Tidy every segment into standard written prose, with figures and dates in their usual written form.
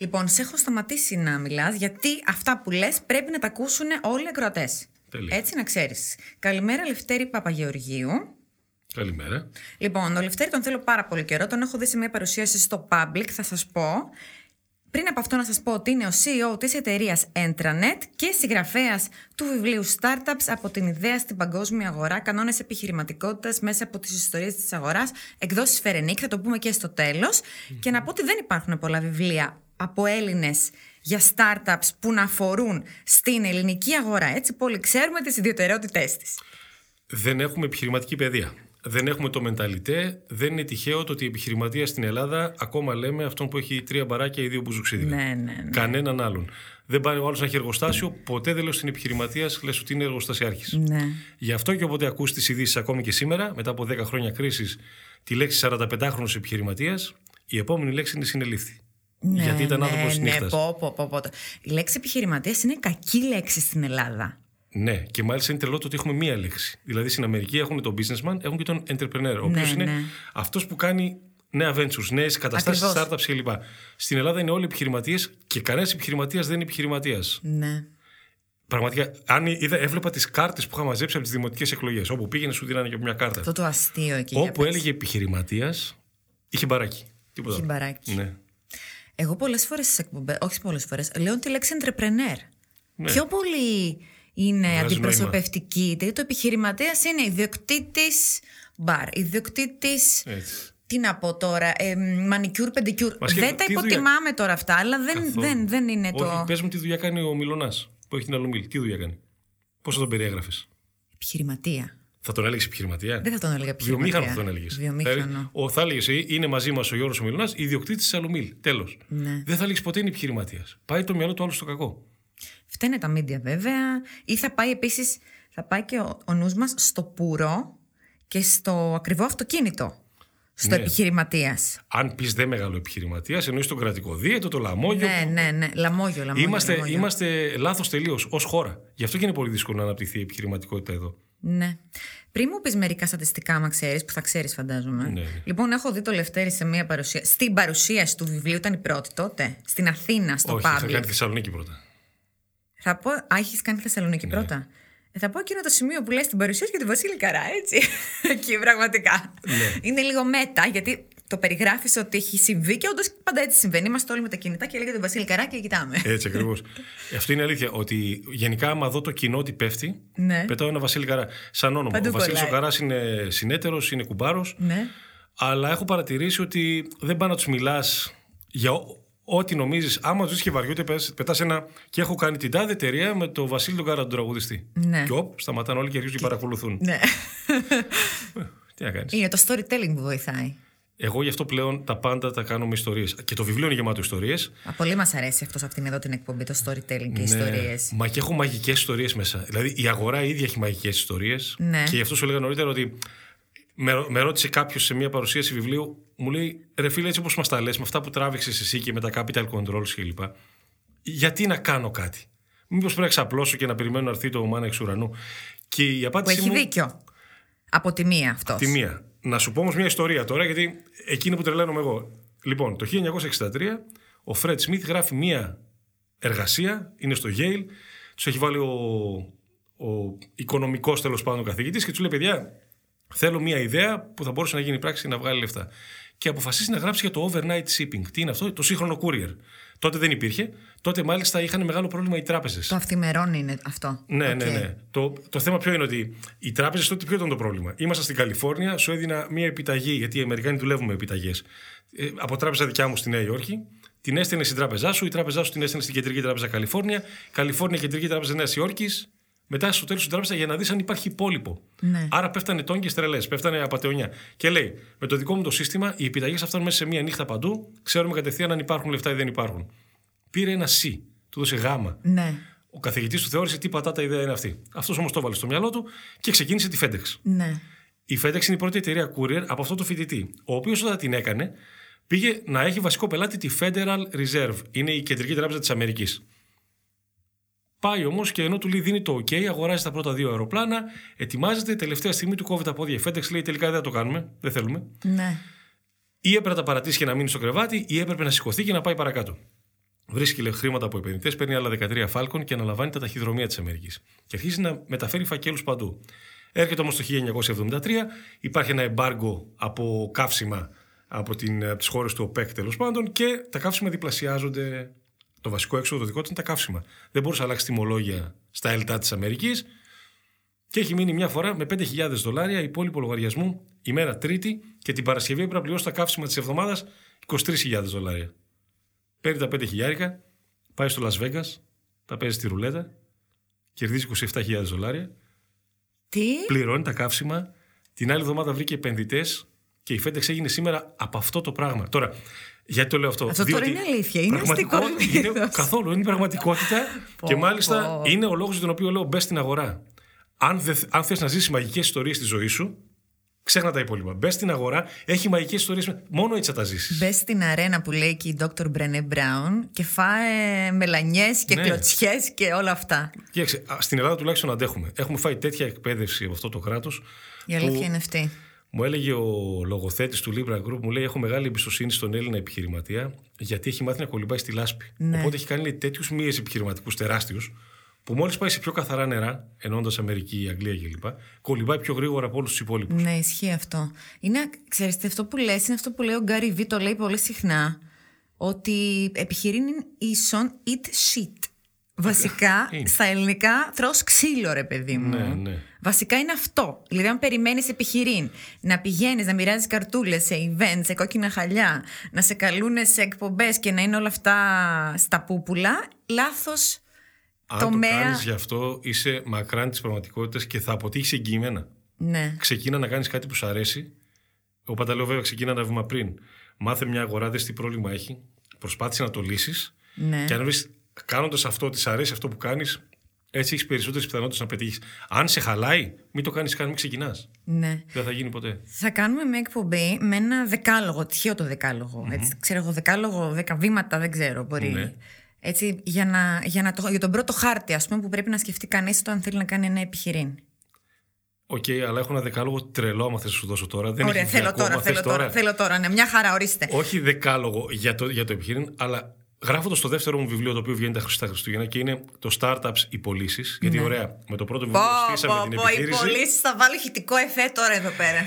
Λοιπόν, σε έχω σταματήσει να μιλάς, γιατί αυτά που λες πρέπει να τα ακούσουν όλοι οι ακροατές. Έτσι να ξέρεις. Καλημέρα, Λευτέρη Παπαγεωργίου. Καλημέρα. Λοιπόν, ο Λευτέρη τον θέλω πάρα πολύ καιρό. Τον έχω δει σε μια παρουσίαση στο Public, θα σας πω. Πριν από αυτό να σας πω ότι είναι ο CEO της εταιρείας Entranet και συγγραφέας του βιβλίου Startups από την ιδέα στην παγκόσμια αγορά, κανόνες επιχειρηματικότητας μέσα από τις ιστορίες της αγοράς, εκδόσεις Φερενίκ, θα το πούμε και στο τέλος. Και να πω ότι δεν υπάρχουν πολλά βιβλία από Έλληνες για startups που να αφορούν στην ελληνική αγορά, έτσι που όλοι ξέρουμε τις ιδιαιτερότητές της. Δεν έχουμε επιχειρηματική παιδεία. Δεν έχουμε το μενταλιτέ. Δεν είναι τυχαίο το ότι οι επιχειρηματίες στην Ελλάδα ακόμα λέμε αυτόν που έχει 3 μπαράκια ή 2 μπουζουξίδικα. Ναι. Κανέναν άλλον. Δεν πάει ο άλλος να έχει εργοστάσιο. Ποτέ δεν λέω στην επιχειρηματία, λες ότι είναι εργοστασιάρχης. Ναι. Γι' αυτό και όποτε ακούς τις ειδήσεις ακόμη και σήμερα, μετά από 10 χρόνια κρίσης, τη λέξη 45χρονος επιχειρηματίας, η επόμενη λέξη είναι συνελήφθη. Ναι, γιατί ήταν άνθρωπος νύχτας. Η λέξη επιχειρηματίας είναι κακή λέξη στην Ελλάδα. Ναι, και μάλιστα είναι τρελό το ότι έχουμε μία λέξη. Δηλαδή στην Αμερική έχουν τον businessman, έχουν και τον entrepreneur, ο οποίος είναι αυτός που κάνει νέα ventures, νέες καταστάσεις, startups κλπ. Στην Ελλάδα είναι όλοι επιχειρηματίες και κανένας επιχειρηματίας δεν είναι επιχειρηματίας. Ναι. Πραγματικά, αν έβλεπα τις κάρτες που είχα μαζέψει από τις δημοτικές εκλογές, όπου πήγαινε σου δίνανε και μια κάρτα. Αυτό το αστείο εκεί. Όπου έλεγε επιχειρηματίας, είχε μπαράκι. Τίποτα. Είχε μπαράκι. Ναι. Εγώ πολλές φορές στις εκπομπές, όχι πολλές φορές, λέω τη λέξη entrepreneur. Ναι. Πιο πολύ είναι βγάζει αντιπροσωπευτική. Δηλαδή το επιχειρηματίας είναι ιδιοκτήτης μπαρ, ιδιοκτήτης. Τι να πω τώρα, μανικιούρ, πεντικιούρ. Δεν τα υποτιμάμε τώρα αυτά, αλλά δεν είναι το. Όχι, πες μου τι δουλειά κάνει ο Μιλωνάς που έχει την Αλουμίλ. Τι δουλειά κάνει. Πώς θα τον περιέγραφες. Επιχειρηματία. Θα τον έλεγες επιχειρηματία. Δεν θα τον έλεγα επιχειρηματία. Βιομήχανο θα τον έλεγες. Βιομήχανο. Θα έλεγες είναι μαζί μας ο Γιώργος ο Μιλωνάς, ιδιοκτήτης της Αλουμίλ. Τέλος. Ναι. Δεν θα έλεγες ποτέ είναι επιχειρηματίας. Πάει το μυαλό του άλλου στο κακό. Φταίνε τα media βέβαια. Ή θα πάει επίσης, θα πάει και ο νους μας στο πουρό και στο ακριβό αυτοκίνητο. Στο επιχειρηματίας. Αν πεις δε μεγάλο επιχειρηματίας, εννοείς το κρατικό δίαιτο, το λαμόγιο. Ναι. Λαμόγιο. Είμαστε λάθος τελείως ως χώρα. Γι' αυτό και είναι πολύ δύσκολο να αναπτυχθεί η επιχειρηματικότητα εδώ. Ναι. Πριν μου πεις μερικά στατιστικά, άμα ξέρεις, που θα ξέρεις φαντάζομαι. Ναι. Λοιπόν, έχω δει το Λευτέρη σε μια παρουσίαση. Στην παρουσίαση του βιβλίου, ήταν η πρώτη τότε. Στην Αθήνα, στο Public. Θα κάνει Θεσσαλονίκη πρώτα. Θα πω. Έχεις κάνει Θεσσαλονίκη πρώτα. Θα πω εκείνο το σημείο που λες στην παρουσίαση για τον Βασίλη Καρά, έτσι. Εκεί πραγματικά. Ναι. Είναι λίγο μέτα, γιατί το περιγράφεις ότι έχει συμβεί και όντως πάντα έτσι συμβαίνει. Είμαστε όλοι με τα κινητά και λέγεται τον Βασίλη Καρά και κοιτάμε. Έτσι ακριβώς. Αυτό είναι αλήθεια. Ότι γενικά, άμα δω το κοινό τι πέφτει, πετάω ένα Βασίλη Καρά. Σαν όνομα. Ο Βασίλης ο Καράς είναι συνέτερος, είναι κουμπάρος. Ναι. Αλλά έχω παρατηρήσει ότι δεν πάει να τους μιλάς για ό,τι νομίζεις. Άμα τους και βαριούνται, πετάς ένα. Και έχω κάνει την τάδε εταιρεία με τον Βασίλη τον Καρά, τον τραγουδιστή. Ναι. Και σταματάνε όλοι και αρχίζουν και παρακολουθούν. Ναι. Τι να κάνεις. Είναι το storytelling που βοηθάει. Εγώ γι' αυτό πλέον τα πάντα τα κάνω με ιστορίες. Και το βιβλίο είναι γεμάτο ιστορίες. Πολύ μας αρέσει αυτό σε αυτήν εδώ την εκπομπή, το storytelling και οι ιστορίες. Μα και έχω μαγικές ιστορίες μέσα. Δηλαδή η αγορά ίδια έχει μαγικές ιστορίες. Ναι. Και γι' αυτό σου έλεγα νωρίτερα ότι με ρώτησε κάποιος σε μια παρουσίαση βιβλίου, μου λέει ρε φίλε, έτσι όπως μας τα λες, με αυτά που τράβηξες εσύ και με τα capital controls κλπ. Γιατί να κάνω κάτι. Μήπως πρέπει να ξαπλώσω και να περιμένω να έρθει το μάνα εξ ουρανού. Και η απάντηση που έχει δίκιο. Από τη μία αυτός. Τη μία. Να σου πω όμως μια ιστορία τώρα, γιατί εκείνη που τρελαίνομαι εγώ. Λοιπόν, το 1963 ο Φρεντ Σμιθ γράφει μια εργασία, είναι στο Yale, τους έχει βάλει ο οικονομικός τέλος πάντων καθηγητής και τους λέει παιδιά, θέλω μια ιδέα που θα μπορούσε να γίνει πράξη και να βγάλει λεφτά. Και αποφασίσει να γράψει για το overnight shipping. Τι είναι αυτό, το σύγχρονο courier. Τότε δεν υπήρχε. Τότε μάλιστα είχαν μεγάλο πρόβλημα οι τράπεζες. Το αυθημερών είναι αυτό. Ναι. Το θέμα ποιο είναι, ότι οι τράπεζες τότε ποιο ήταν το πρόβλημα. Ήμασταν στην Καλιφόρνια, σου έδινα μια επιταγή, γιατί οι Αμερικάνοι δουλεύουν με επιταγές. Από τράπεζα δικιά μου στη Νέα Υόρκη, την έστελνε στην τράπεζά σου, η τράπεζά σου την έστελνε στην Κεντρική Τράπεζα Καλιφόρνια, Καλιφόρνια Κεντρική Τράπεζα Νέας Υόρκης. Μετά στο τέλος στην τράπεζα για να δεις αν υπάρχει υπόλοιπο. Ναι. Άρα πέφτανε τόγκες τρελές, πέφτανε απατεωνιά. Και λέει, με το δικό μου το σύστημα, οι επιταγές θα φτάνουν μέσα σε μία νύχτα παντού, ξέρουμε κατευθείαν αν υπάρχουν λεφτά ή δεν υπάρχουν. Πήρε ένα C, του δώσε Γ. Ναι. Ο καθηγητής του θεώρησε τι πατάτα ιδέα είναι αυτή. Αυτός όμως το έβαλε στο μυαλό του και ξεκίνησε τη FedEx. Ναι. Η FedEx είναι η πρώτη εταιρεία courier από αυτό το φοιτητή, ο οποίος όταν την έκανε πήγε να έχει βασικό πελάτη τη Federal Reserve. Είναι η κεντρική τράπεζα της Αμερικής. Πάει όμως και ενώ του λέει δίνει το OK, αγοράζει τα πρώτα 2 αεροπλάνα, ετοιμάζεται, τελευταία στιγμή του κόβει τα πόδια. Η FedEx λέει τελικά δεν θα το κάνουμε, δεν θέλουμε. Ναι. Ή έπρεπε να τα παρατήσει και να μείνει στο κρεβάτι, ή έπρεπε να σηκωθεί και να πάει παρακάτω. Βρίσκει χρήματα από επενδυτές, παίρνει άλλα 13 Falcon και αναλαμβάνει τα ταχυδρομεία της Αμερικής. Και αρχίζει να μεταφέρει φακέλους παντού. Έρχεται όμως το 1973, υπάρχει ένα εμπάργκο από καύσιμα από τις χώρες του ΟΠΕΚ τέλος πάντων και τα καύσιμα διπλασιάζονται. Το βασικό έξοδο δικό του είναι τα καύσιμα. Δεν μπορούσε να αλλάξει τιμολόγια στα ΕΛΤΑ της Αμερικής και έχει μείνει μια φορά με $5,000 υπόλοιπο λογαριασμού ημέρα Τρίτη και την Παρασκευή πρέπει να πληρώσει τα καύσιμα της εβδομάδας $23,000. Παίρνει τα $5,000, πάει στο Las Vegas, τα παίζει στη ρουλέτα, κερδίζει $27,000. Τι? Πληρώνει τα καύσιμα. Την άλλη εβδομάδα βρήκε επενδυτές και η FedEx έγινε σήμερα από αυτό το πράγμα. Τώρα, γιατί το λέω αυτό? Αυτό τώρα είναι αλήθεια, είναι αστικό. Καθόλου, είναι πραγματικότητα και μάλιστα είναι ο λόγος για τον οποίο λέω μπες στην αγορά. Αν θες να ζήσεις μαγικές ιστορίες στη ζωή σου, ξέχνα τα υπόλοιπα. Μπες στην αγορά, έχει μαγικές ιστορίες, μόνο έτσι θα τα ζήσεις. Μπες στην αρένα που λέει και η Dr. Brené Brown και φάε μελανιές και κλωτσιές και όλα αυτά. Κοίταξε, στην Ελλάδα τουλάχιστον αντέχουμε. Έχουμε φάει τέτοια εκπαίδευση από αυτό το κράτος. Η αλήθεια είναι αυτή. Μου έλεγε ο λογοθέτης του Libra Group, μου λέει: έχω μεγάλη εμπιστοσύνη στον Έλληνα επιχειρηματία, γιατί έχει μάθει να κολυμπάει στη λάσπη. Ναι. Οπότε έχει κάνει τέτοιους μύες επιχειρηματικούς τεράστιους, που μόλις πάει σε πιο καθαρά νερά, εννοώντας Αμερική, Αγγλία κλπ., κολυμπάει πιο γρήγορα από όλους τους υπόλοιπους. Ναι, ισχύει αυτό. Ξέρεις, αυτό που λες είναι αυτό που λέει ο Γκάρι Βι, το λέει πολύ συχνά, ότι επιχειρήν ίσον eat shit. Βασικά, στα ελληνικά τρως ξύλο, ρε παιδί μου. Ναι. Βασικά είναι αυτό. Δηλαδή, αν περιμένεις επιχειρήν να πηγαίνεις, να μοιράζεις καρτούλες σε events, σε κόκκινα χαλιά, να σε καλούν σε εκπομπές και να είναι όλα αυτά στα πούπουλα, λάθος τομέα. Αν το κάνεις γι' αυτό, είσαι μακράν της πραγματικότητας και θα αποτύχεις εγγυημένα. Ναι. Ξεκίνα να κάνεις κάτι που σου αρέσει. Εγώ πάντα λέω, βέβαια, ξεκίνα ένα βήμα πριν. Μάθε μια αγορά, δες τι πρόβλημα έχει. Προσπάθησε να το λύσεις. Ναι. Και αν βρεις, κάνοντας αυτό, της αρέσει αυτό που κάνεις, έτσι έχεις περισσότερες πιθανότητες να πετύχεις. Αν σε χαλάει, μην το κάνεις καν, μην ξεκινάς. Ναι. Δεν θα γίνει ποτέ. Θα κάνουμε μια εκπομπή με ένα δεκάλογο, τυχαίο το δεκάλογο. Έτσι, ξέρω εγώ, δεκάλογο, 10 βήματα, δεν ξέρω, μπορεί. Ναι. Έτσι, για τον πρώτο χάρτη, ας πούμε, που πρέπει να σκεφτεί κανείς το αν θέλει να κάνει ένα επιχειρήν. Οκ, αλλά έχω ένα δεκάλογο τρελό, άμα θες να σου δώσω τώρα. Δεν Ωραία, θέλω τώρα, ναι, μια χαρά, ορίστε. Όχι δεκάλογο για το επιχειρήν, αλλά γράφοντας το δεύτερο μου βιβλίο, το οποίο βγαίνει τα Χριστούγεννα και είναι το Startups, οι πωλήσεις. Γιατί ωραία, με το πρώτο βιβλίο στήσαμε την επιχείρηση. Οι πωλήσεις, θα βάλω ηχητικό εφέ τώρα εδώ πέρα.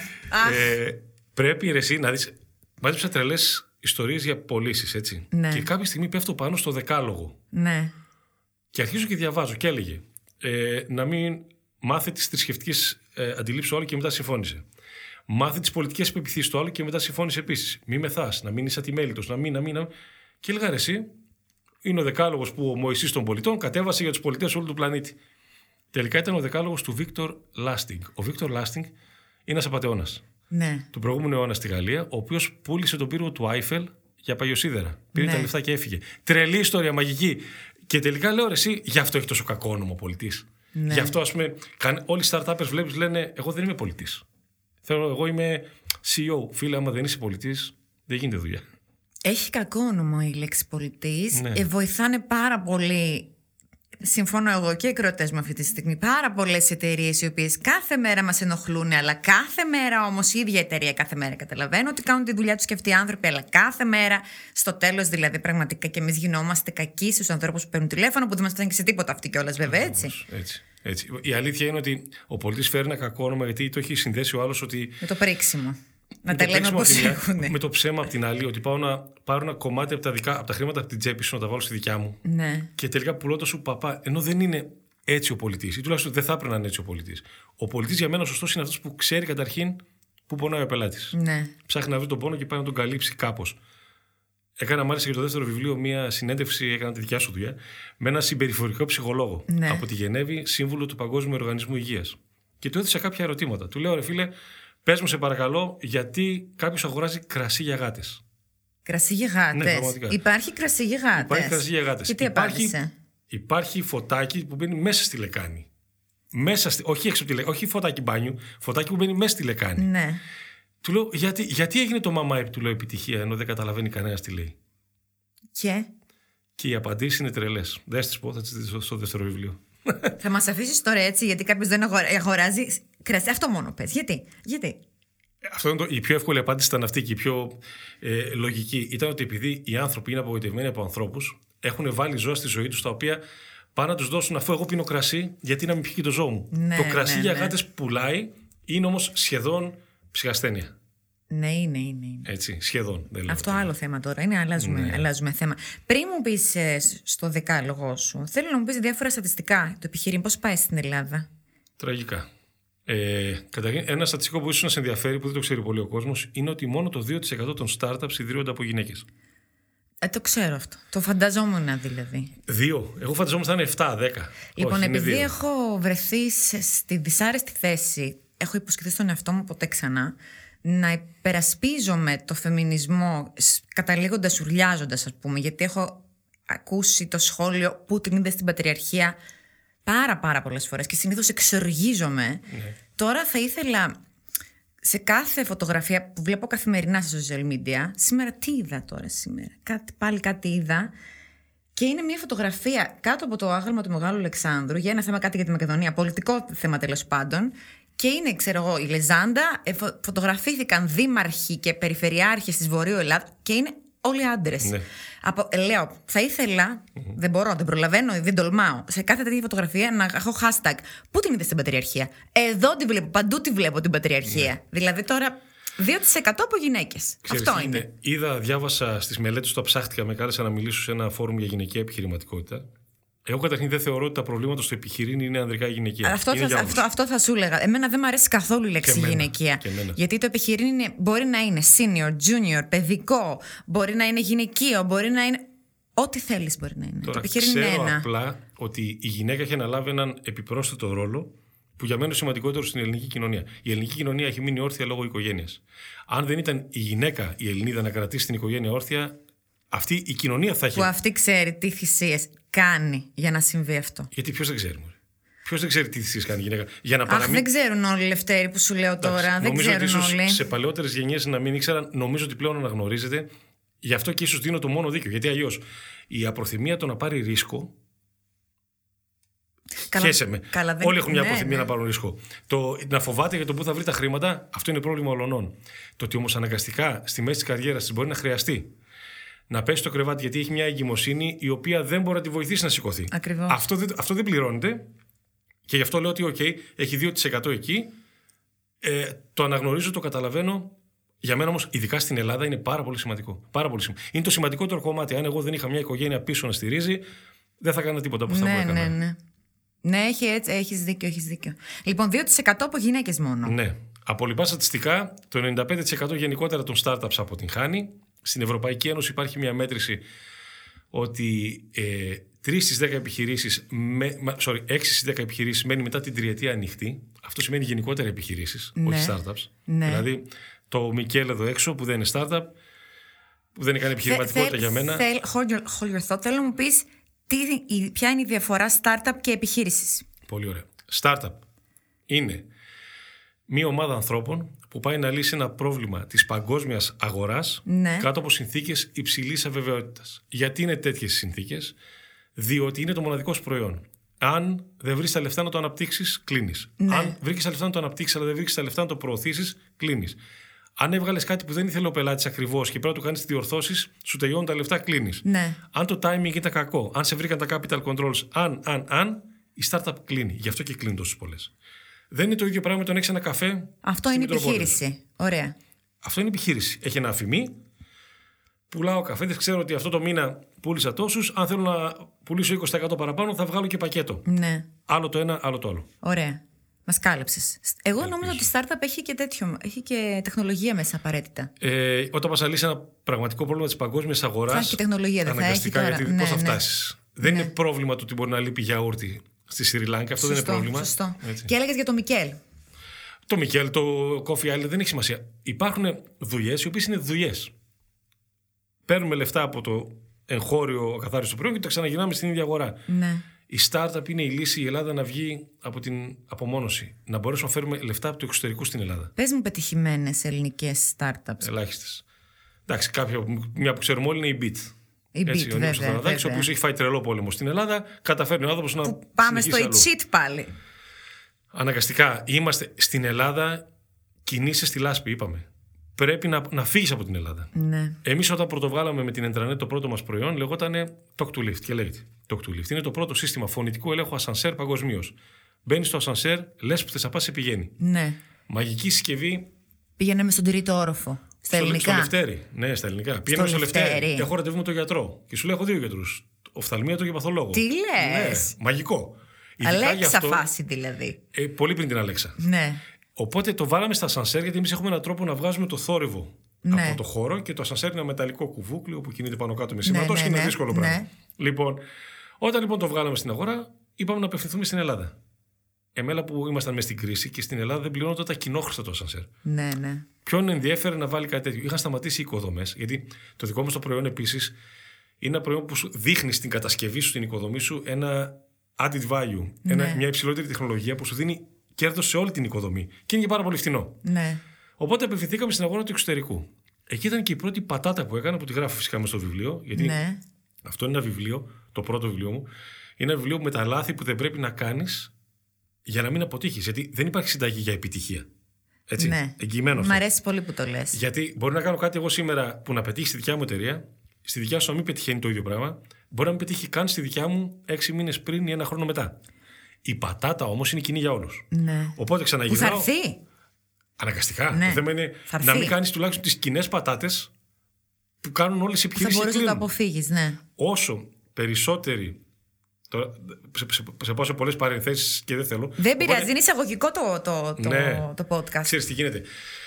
Πρέπει εσύ να δεις. Μάζεψα τρελές ιστορίες για πωλήσεις, έτσι. Ναι. Και κάποια στιγμή πέφτω πάνω στο δεκάλογο. Ναι. Και αρχίζω και διαβάζω και έλεγε να μην μάθε τις θρησκευτικές αντιλήψεις του άλλου και μετά συμφώνησε. Μάθε τις πολιτικές πεποιθήσεις του άλλου και μετά συμφώνησε επίσης. Μη μεθάς, να μην είσαι ατιμέλητος, να μην. Και έλεγα εσύ, είναι ο δεκάλογος που ο Μωυσής των πολιτών κατέβασε για τους πολιτές όλου του πλανήτη. Τελικά ήταν ο δεκάλογος του Βίκτορ Λάστινγκ. Ο Βίκτορ Λάστινγκ είναι ένας απατεώνας. Ναι. Του προηγούμενου αιώνα στη Γαλλία, ο οποίος πούλησε τον πύργο του Άιφελ για παγιοσίδερα. Πήρε τα λεφτά και έφυγε. Τρελή ιστορία, μαγική. Και τελικά λέω εσύ, γι' αυτό έχει τόσο κακό όνομα ο πολιτής. Ναι. Γι' αυτό, ας πούμε, όλοι οι startupers βλέπεις λένε: εγώ δεν είμαι πολιτής. Εγώ είμαι CEO. Φίλε, άμα δεν είσαι πολιτής, δεν γίνεται δουλειά. Έχει κακό όνομα η λέξη πολιτής. Ναι. Βοηθάνε πάρα πολύ. Συμφωνώ εγώ και οι εκδοτές μου αυτή τη στιγμή. Πάρα πολλές εταιρείες οι οποίες κάθε μέρα μας ενοχλούν, αλλά κάθε μέρα όμως η ίδια εταιρεία κάθε μέρα καταλαβαίνω ότι κάνουν τη δουλειά τους και αυτοί οι άνθρωποι, αλλά κάθε μέρα στο τέλος δηλαδή πραγματικά και εμείς γινόμαστε κακοί στους ανθρώπους που παίρνουν τηλέφωνο, που δεν μας φτάνει και σε τίποτα αυτοί κιόλας, βέβαια, έτσι. Έτσι. Η αλήθεια είναι ότι ο πολιτής φέρει ένα κακό όνομα γιατί το έχει συνδέσει ο άλλος ότι. Με το πρίξιμο. Να τα λέμε όπως έχουν. Με το ψέμα απ' την άλλη, ότι πάω να πάρω ένα κομμάτι από τα χρήματα από την τσέπη σου, να τα βάλω στη δικιά μου. Ναι. Και τελικά πουλώ το σου παπά. Ενώ δεν είναι έτσι ο πολιτής, ή τουλάχιστον δεν θα έπρεπε να είναι έτσι ο πολιτής. Ο πολιτής για μένα ο σωστός είναι αυτός που ξέρει καταρχήν που πονάει ο πελάτης. Ναι. Ψάχνει να βρει τον πόνο και πάει να τον καλύψει κάπως. Έκανα μάλιστα για το δεύτερο βιβλίο μια συνέντευξη, έκανα τη δικιά σου δουλειά, με έναν συμπεριφορικό ψυχολόγο από τη Γενέβη, σύμβουλο του Παγκόσμιου Οργανισμού Υγείας. Και του έθεσα κάποια ερωτήματα. Του λέω: ρε φίλε, πες μου σε παρακαλώ, γιατί κάποιος αγοράζει κρασί για γάτες. Κρασί για γάτες. Ναι, υπάρχει κρασί για γάτες. Υπάρχει κρασί για γάτες. Και τι απάντησε? Υπάρχει φωτάκι που μπαίνει μέσα στη λεκάνη. Όχι έξω από τη λεκάνη, όχι φωτάκι μπάνιου, φωτάκι που μπαίνει μέσα στη λεκάνη. Ναι. Του λέω: γιατί έγινε το Mama App, του λέω, επιτυχία, ενώ δεν καταλαβαίνει κανένας τι λέει. Και οι απαντήσεις είναι τρελές. Δεν θα τις πω, θα τις δεις στο δεύτερο βιβλίο. Θα μας αφήσεις τώρα έτσι, γιατί κάποιος δεν αγοράζει κρασί? Αυτό μόνο πες. Γιατί? Αυτό είναι η πιο εύκολη απάντηση, ήταν αυτή και η πιο λογική. Ήταν ότι επειδή οι άνθρωποι είναι απογοητευμένοι από ανθρώπους, έχουν βάλει ζώα στη ζωή τους τα οποία πάνε να τους δώσουν, αφού εγώ πίνω κρασί, γιατί να μην πιει και το ζώο μου. Ναι, το κρασί για ναι. γάτες πουλάει, είναι όμως σχεδόν ψυχασθένεια. Ναι, είναι. Έτσι, σχεδόν. Δεν λέω Αυτό ότι- άλλο θέμα τώρα είναι, αλλάζουμε θέμα. Πριν μου πεις στο δεκάλογο σου, θέλω να μου πεις διάφορα στατιστικά. Το επιχείρημα πώς πάει στην Ελλάδα? Τραγικά. Καταρχήν, ένα στατιστικό που ίσως να σε ενδιαφέρει, που δεν το ξέρει πολύ ο κόσμος, είναι ότι μόνο το 2% των startups ιδρύονται από γυναίκες. Το ξέρω αυτό. Το φανταζόμουν δηλαδή. 2. Εγώ φανταζόμουν θα είναι 7-10. Λοιπόν, Όχι, είναι επειδή 2. έχω βρεθεί στη δυσάρεστη θέση, έχω υποσχεθεί στον εαυτό μου ποτέ ξανά να υπερασπίζομαι το φεμινισμό, καταλήγοντας, ουρλιάζοντας, ας πούμε, γιατί έχω ακούσει το σχόλιο Πούτιν είδε στην πατριαρχία πάρα πολλές φορές και συνήθως εξοργίζομαι. Ναι. Τώρα θα ήθελα σε κάθε φωτογραφία που βλέπω καθημερινά στα social media, σήμερα τι είδα τώρα σήμερα, πάλι κάτι είδα. Και είναι μια φωτογραφία κάτω από το άγαλμα του Μεγάλου Αλεξάνδρου για ένα θέμα, κάτι για τη Μακεδονία, πολιτικό θέμα τέλος πάντων. Και είναι, ξέρω εγώ, η Λεζάντα. Φωτογραφήθηκαν δήμαρχοι και περιφερειάρχες της Βορείου Ελλάδα και είναι όλοι άντρες. Ναι. Λέω, θα ήθελα, δεν μπορώ, δεν προλαβαίνω, δεν τολμάω, σε κάθε τέτοια φωτογραφία να έχω hashtag. Πού την είδε στην πατριαρχία? Εδώ τη βλέπω, παντού τη βλέπω την πατριαρχία. Ναι. Δηλαδή τώρα 2% από γυναίκες. Ξέρεις, Αυτό είναι. Διάβασα στις μελέτες του, ψάχτηκα, με κάλεσα να μιλήσω σε ένα φόρουμ για γυναικεία επιχειρηματικότητα. Εγώ καταρχήν δεν θεωρώ ότι τα προβλήματα στο επιχειρήν είναι ανδρικά ή γυναικεία. Αυτό θα σου έλεγα. Εμένα δεν μου αρέσει καθόλου η λέξη γυναικεία. Γιατί το επιχειρήν μπορεί να είναι senior, junior, παιδικό, μπορεί να είναι γυναικείο, μπορεί να είναι. Ό,τι θέλεις μπορεί να είναι. Τώρα, το επιχειρήν είναι ξέρω ένα. απλά ότι η γυναίκα έχει αναλάβει έναν επιπρόσθετο ρόλο που για μένα είναι σημαντικότερο στην ελληνική κοινωνία. Η ελληνική κοινωνία έχει μείνει όρθια λόγω οικογένειας. Αν δεν ήταν η γυναίκα, η Ελληνίδα, να κρατήσει την οικογένεια όρθια, αυτή η κοινωνία θα έχει. Που αυτή ξέρει τι θυσίες κάνει για να συμβεί αυτό. Γιατί ποιος δεν ξέρει. Ποιος δεν ξέρει τι θυσίες κάνει η γυναίκα. Για να δεν ξέρουν όλοι, Λευτέρη, που σου λέω τώρα. Δεν νομίζω ξέρουν ότι όλοι. Σε παλαιότερες γενιές να μην ήξεραν, νομίζω ότι πλέον αναγνωρίζεται. Γι' αυτό και ίσως δίνω το μόνο δίκιο. Γιατί αλλιώς η απροθυμία το να πάρει ρίσκο. Χέσε με. Όλοι έχουν μια αποθυμία να πάρουν ρίσκο. Το να φοβάται για το πού θα βρει τα χρήματα, αυτό είναι πρόβλημα ολονών. Το ότι όμως αναγκαστικά στη μέση της καριέρας της μπορεί να χρειαστεί να πέσει στο κρεβάτι γιατί έχει μια εγκυμοσύνη η οποία δεν μπορεί να τη βοηθήσει να σηκωθεί. Ακριβώς. Αυτό δεν πληρώνεται και γι' αυτό λέω ότι έχει 2% εκεί. Το αναγνωρίζω, το καταλαβαίνω. Για μένα όμως, ειδικά στην Ελλάδα, είναι πάρα πολύ σημαντικό. Είναι το σημαντικότερο κομμάτι. Αν εγώ δεν είχα μια οικογένεια πίσω να στηρίζει, δεν θα έκανα τίποτα από αυτά που έκανα. Ναι. Ναι, έχεις δίκιο. Λοιπόν, 2% από γυναίκες μόνο. Ναι. Από λοιπά στατιστικά, το 95% γενικότερα των startups αποτυγχάνει. Στην Ευρωπαϊκή Ένωση υπάρχει μια μέτρηση ότι 6 στις 10 επιχειρήσεις μένει μετά την τριετία ανοιχτή. Αυτό σημαίνει γενικότερα επιχειρήσεις, όχι startups. Ναι. Δηλαδή, το Μικέλ εδώ έξω που δεν είναι startup, που δεν έκανε επιχειρηματικότητα για μένα. Hold your thought. Θέλω να μου πεις ποια είναι η διαφορά startup και επιχείρησης. Πολύ ωραία. Startup είναι μια ομάδα ανθρώπων που πάει να λύσει ένα πρόβλημα της παγκόσμιας αγοράς κάτω από συνθήκες υψηλής αβεβαιότητας. Γιατί είναι τέτοιες συνθήκες? Διότι είναι το μοναδικό σου προϊόν. Αν δεν βρεις τα λεφτά να το αναπτύξεις, κλείνεις. Ναι. Αν βρήκες τα λεφτά να το αναπτύξεις, αλλά δεν βρήκες τα λεφτά να το προωθήσεις, κλείνεις. Αν έβγαλες κάτι που δεν ήθελε ο πελάτης ακριβώς και πρέπει να του κάνεις διορθώσεις, σου τελειώνουν τα λεφτά, κλείνεις. Ναι. Αν το timing ήταν κακό, αν σε βρήκαν τα capital controls, η startup κλείνει. Γι' αυτό και κλείνει τόσες πολλές. Δεν είναι το ίδιο πράγμα με το να έχεις ένα καφέ. Αυτό είναι επιχείρηση. Ωραία. Αυτό είναι επιχείρηση. Έχει ένα αφημί. Πουλάω καφέδες, ξέρω ότι αυτό το μήνα πούλησα τόσους. Αν θέλω να πουλήσω 20% παραπάνω, θα βγάλω και πακέτο. Ναι. Άλλο το ένα, άλλο το άλλο. Ωραία. Μας κάλυψες. Εγώ νόμιζα ότι η startup έχει και τέτοιο. Έχει και τεχνολογία μέσα απαραίτητα. Όταν πας να λύσεις ένα πραγματικό πρόβλημα της παγκόσμιας αγοράς. Θα έχει και τεχνολογία, δεν θα έχει τώρα. Γιατί πώς θα φτάσεις. Δεν είναι πρόβλημα το ότι μπορεί να λείπει γιαούρτι στη Σρι Λάνκα. Αυτό δεν είναι πρόβλημα. Σωστό. Και έλεγες για το Μικέλ. Το Μικέλ, το Coffee Island δεν έχει σημασία. Υπάρχουν δουλειές οι οποίες είναι δουλειές. Παίρνουμε λεφτά από το εγχώριο ακαθάριστο προϊόν και τα ξαναγυρνάμε στην ίδια αγορά. Ναι. Η startup είναι η λύση η Ελλάδα να βγει από την απομόνωση. Να μπορέσουμε να φέρουμε λεφτά από το εξωτερικό στην Ελλάδα. Πες μου πετυχημένες ελληνικές startups. Ελάχιστες. Εντάξει, μια που ξέρουμε όλοι είναι η Beat. Η Beat, ο Νίκος Θαναδάκης, ο οποίος έχει φάει τρελό πόλεμο στην Ελλάδα, καταφέρνει ο άνθρωπος να. Πάμε στο cheat πάλι. Αναγκαστικά είμαστε στην Ελλάδα, κινείσαι στη λάσπη, είπαμε. πρέπει να φύγεις από την Ελλάδα. Ναι. Εμείς όταν πρωτοβγάλαμε με την Entranet το πρώτο μας προϊόν, λεγότανε Talk to Lift και λέγεται Talk to Lift. Είναι το πρώτο σύστημα φωνητικού ελέγχου ασανσέρ παγκοσμίως. Μπαίνεις στο ασανσέρ, λες που θες να πας, σε πηγαίνει. Ναι. Μαγική συσκευή. Πήγαινε στον τρίτο όροφο. Στα ελληνικά. Στο Λευτέρι. Ναι, στα ελληνικά. Πήγαινε στο Λευτέρι. Έχω ραντεβού με τον γιατρό. Και σου λέω: έχω 2 γιατρούς. Οφθαλμίατρο και παθολόγο. Τι λες? Ναι, μαγικό. Αλέξα φάση δηλαδή. Πολύ πριν την Αλέξα. Ναι. Οπότε το βάλαμε στα ασανσέρ, γιατί εμείς έχουμε έναν τρόπο να βγάζουμε το θόρυβο από το χώρο και το ασανσέρ είναι ένα μεταλλικό κουβούκλιο που κινείται πάνω κάτω με σηματός και είναι δύσκολο πράγμα. Λοιπόν, όταν το βγάλαμε στην αγορά, είπαμε να απευθυνθούμε στην Ελλάδα. Εμένα που ήμασταν μέσα στην κρίση και στην Ελλάδα δεν πληρώνονταν τα κοινόχρηστα το ασανσέρ. Ναι, ναι. Ποιον ενδιέφερε να βάλει κάτι τέτοιο? Είχαν σταματήσει οι οικοδομές, γιατί το δικό μας το προϊόν επίσης είναι ένα προϊόν που σου δείχνει στην κατασκευή σου, στην οικοδομή σου, ένα added value. Μια υψηλότερη τεχνολογία που σου δίνει κέρδος σε όλη την οικοδομή. Και είναι και πάρα πολύ φθηνό. Ναι. Οπότε απευθυνθήκαμε στην αγορά του εξωτερικού. Εκεί ήταν και η πρώτη πατάτα που έκανα, που τη γράφω φυσικά μες στο βιβλίο. Γιατί αυτό είναι ένα βιβλίο, το πρώτο βιβλίο μου. Είναι ένα βιβλίο με τα λάθη που δεν πρέπει να κάνεις για να μην αποτύχεις. Γιατί δεν υπάρχει συνταγή για επιτυχία. Έτσι. Ναι. Εγγυημένο αυτό. Μ' αρέσει πολύ που το λες. Γιατί μπορεί να κάνω κάτι εγώ σήμερα που να πετύχει στη δικιά μου εταιρεία, στη δικιά σου να μην πετυχαίνει το ίδιο πράγμα. Μπορεί να μην πετύχει καν στη δικιά μου 6 μήνες πριν ή 1 χρόνο μετά. Η πατάτα όμως είναι κοινή για όλους. Ναι. Οπότε ξαναγυρνάω. Που θα έρθει. Αναγκαστικά. Ναι. Το θέμα είναι να μην κάνεις τουλάχιστον τις κοινές πατάτες που κάνουν όλες οι επιχειρήσεις. Θα μπορείς να το αποφύγεις, ναι. Όσο περισσότεροι. Τώρα, σε πάω σε πολλές παρενθέσεις και δεν θέλω. Δεν πειράζει, είναι εισαγωγικό το podcast. Ξέρεις τι γίνεται.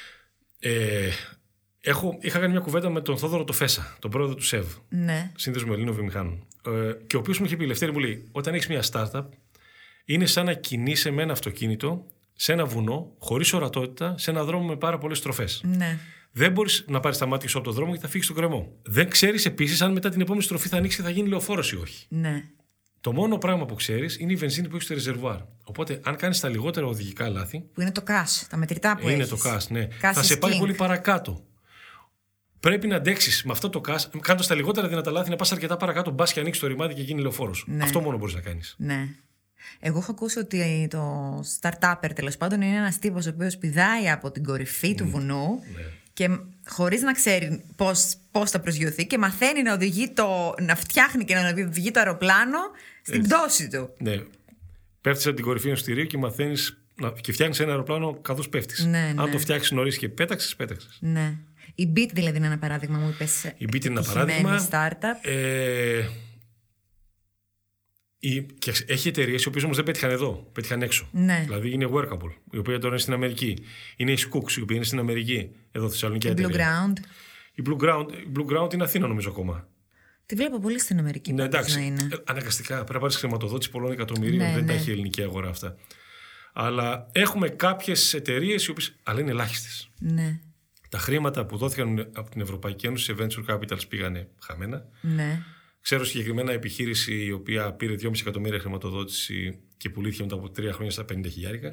Είχα κάνει μια κουβέντα με τον Θόδωρο το Φέσα, τον πρόεδρο του ΣΕΒ. Ναι. Σύνδεσμο Ελλήνων Βιομηχάνων. Και ο οποίος μου είχε πει: Λευτέρη, μου λέει, όταν έχεις μια startup, είναι σαν να κινείσαι με ένα αυτοκίνητο σε ένα βουνό, χωρίς ορατότητα, σε ένα δρόμο με πάρα πολλές στροφές. Ναι. Δεν μπορείς να πάρεις τα μάτια σου από το δρόμο και θα φύγεις στον κρεμό. Δεν ξέρεις επίσης αν μετά την επόμενη στροφή θα ανοίξει και θα γίνει λεωφόρος ή όχι. Ναι. Το μόνο πράγμα που ξέρεις είναι η βενζίνη που έχει στο ρεζερβουάρ. Οπότε, αν κάνεις τα λιγότερα οδηγικά λάθη. Που είναι το cash, τα μετρητά που είναι έχεις. Είναι το cash, ναι. Θα σε πάει πολύ παρακάτω. Πρέπει να αντέξεις με αυτό το cash, κάνοντας τα λιγότερα δυνατά λάθη, να πας αρκετά παρακάτω, μπας και ανοίξει το ρημάδι και γίνει λεωφόρος. Ναι. Αυτό μόνο μπορείς να κάνεις. Ναι. Εγώ έχω ακούσει ότι το startupper, τέλος πάντων, είναι ένας τύπος ο οποίος πηδάει από την κορυφή του βουνού. Ναι. Και χωρίς να ξέρει πώς θα προσγειωθεί και μαθαίνει να φτιάχνει και να οδηγεί το αεροπλάνο στην πτώση του. Ναι. Πέφτεις από την κορυφή ενός κτηρίου και μαθαίνεις και φτιάχνεις ένα αεροπλάνο καθώς πέφτεις. Ναι, ναι. Αν το φτιάξεις νωρίς και πέταξες. Ναι. Η Beat δηλαδή είναι ένα παράδειγμα, μου είπες. Η Beat είναι ένα παράδειγμα. Startup. Και έχει εταιρείες οι οποίες όμως δεν πέτυχαν εδώ, πέτυχαν έξω. Ναι. Δηλαδή είναι Workable, η οποία τώρα είναι στην Αμερική. Είναι η Skooks, η οποία είναι στην Αμερική, εδώ Θεσσαλονίκη. Η Blue Ground. Η Blue Ground είναι Αθήνα, νομίζω ακόμα. Τη βλέπω πολύ στην Αμερική. Ναι, εντάξει. Να είναι. Αναγκαστικά πρέπει να πάρεις χρηματοδότηση πολλών εκατομμυρίων, δεν τα έχει η ελληνική αγορά αυτά. Αλλά έχουμε κάποιες εταιρείες οι οποίες. Αλλά είναι ελάχιστες. Ναι. Τα χρήματα που δόθηκαν από την Ευρωπαϊκή Ένωση σε venture capitals πήγανε χαμένα. Ναι. Ξέρω συγκεκριμένα επιχείρηση η οποία πήρε 2,5 εκατομμύρια χρηματοδότηση και πουλήθηκε μετά από 3 χρόνια στα 50 χιλιάρικα.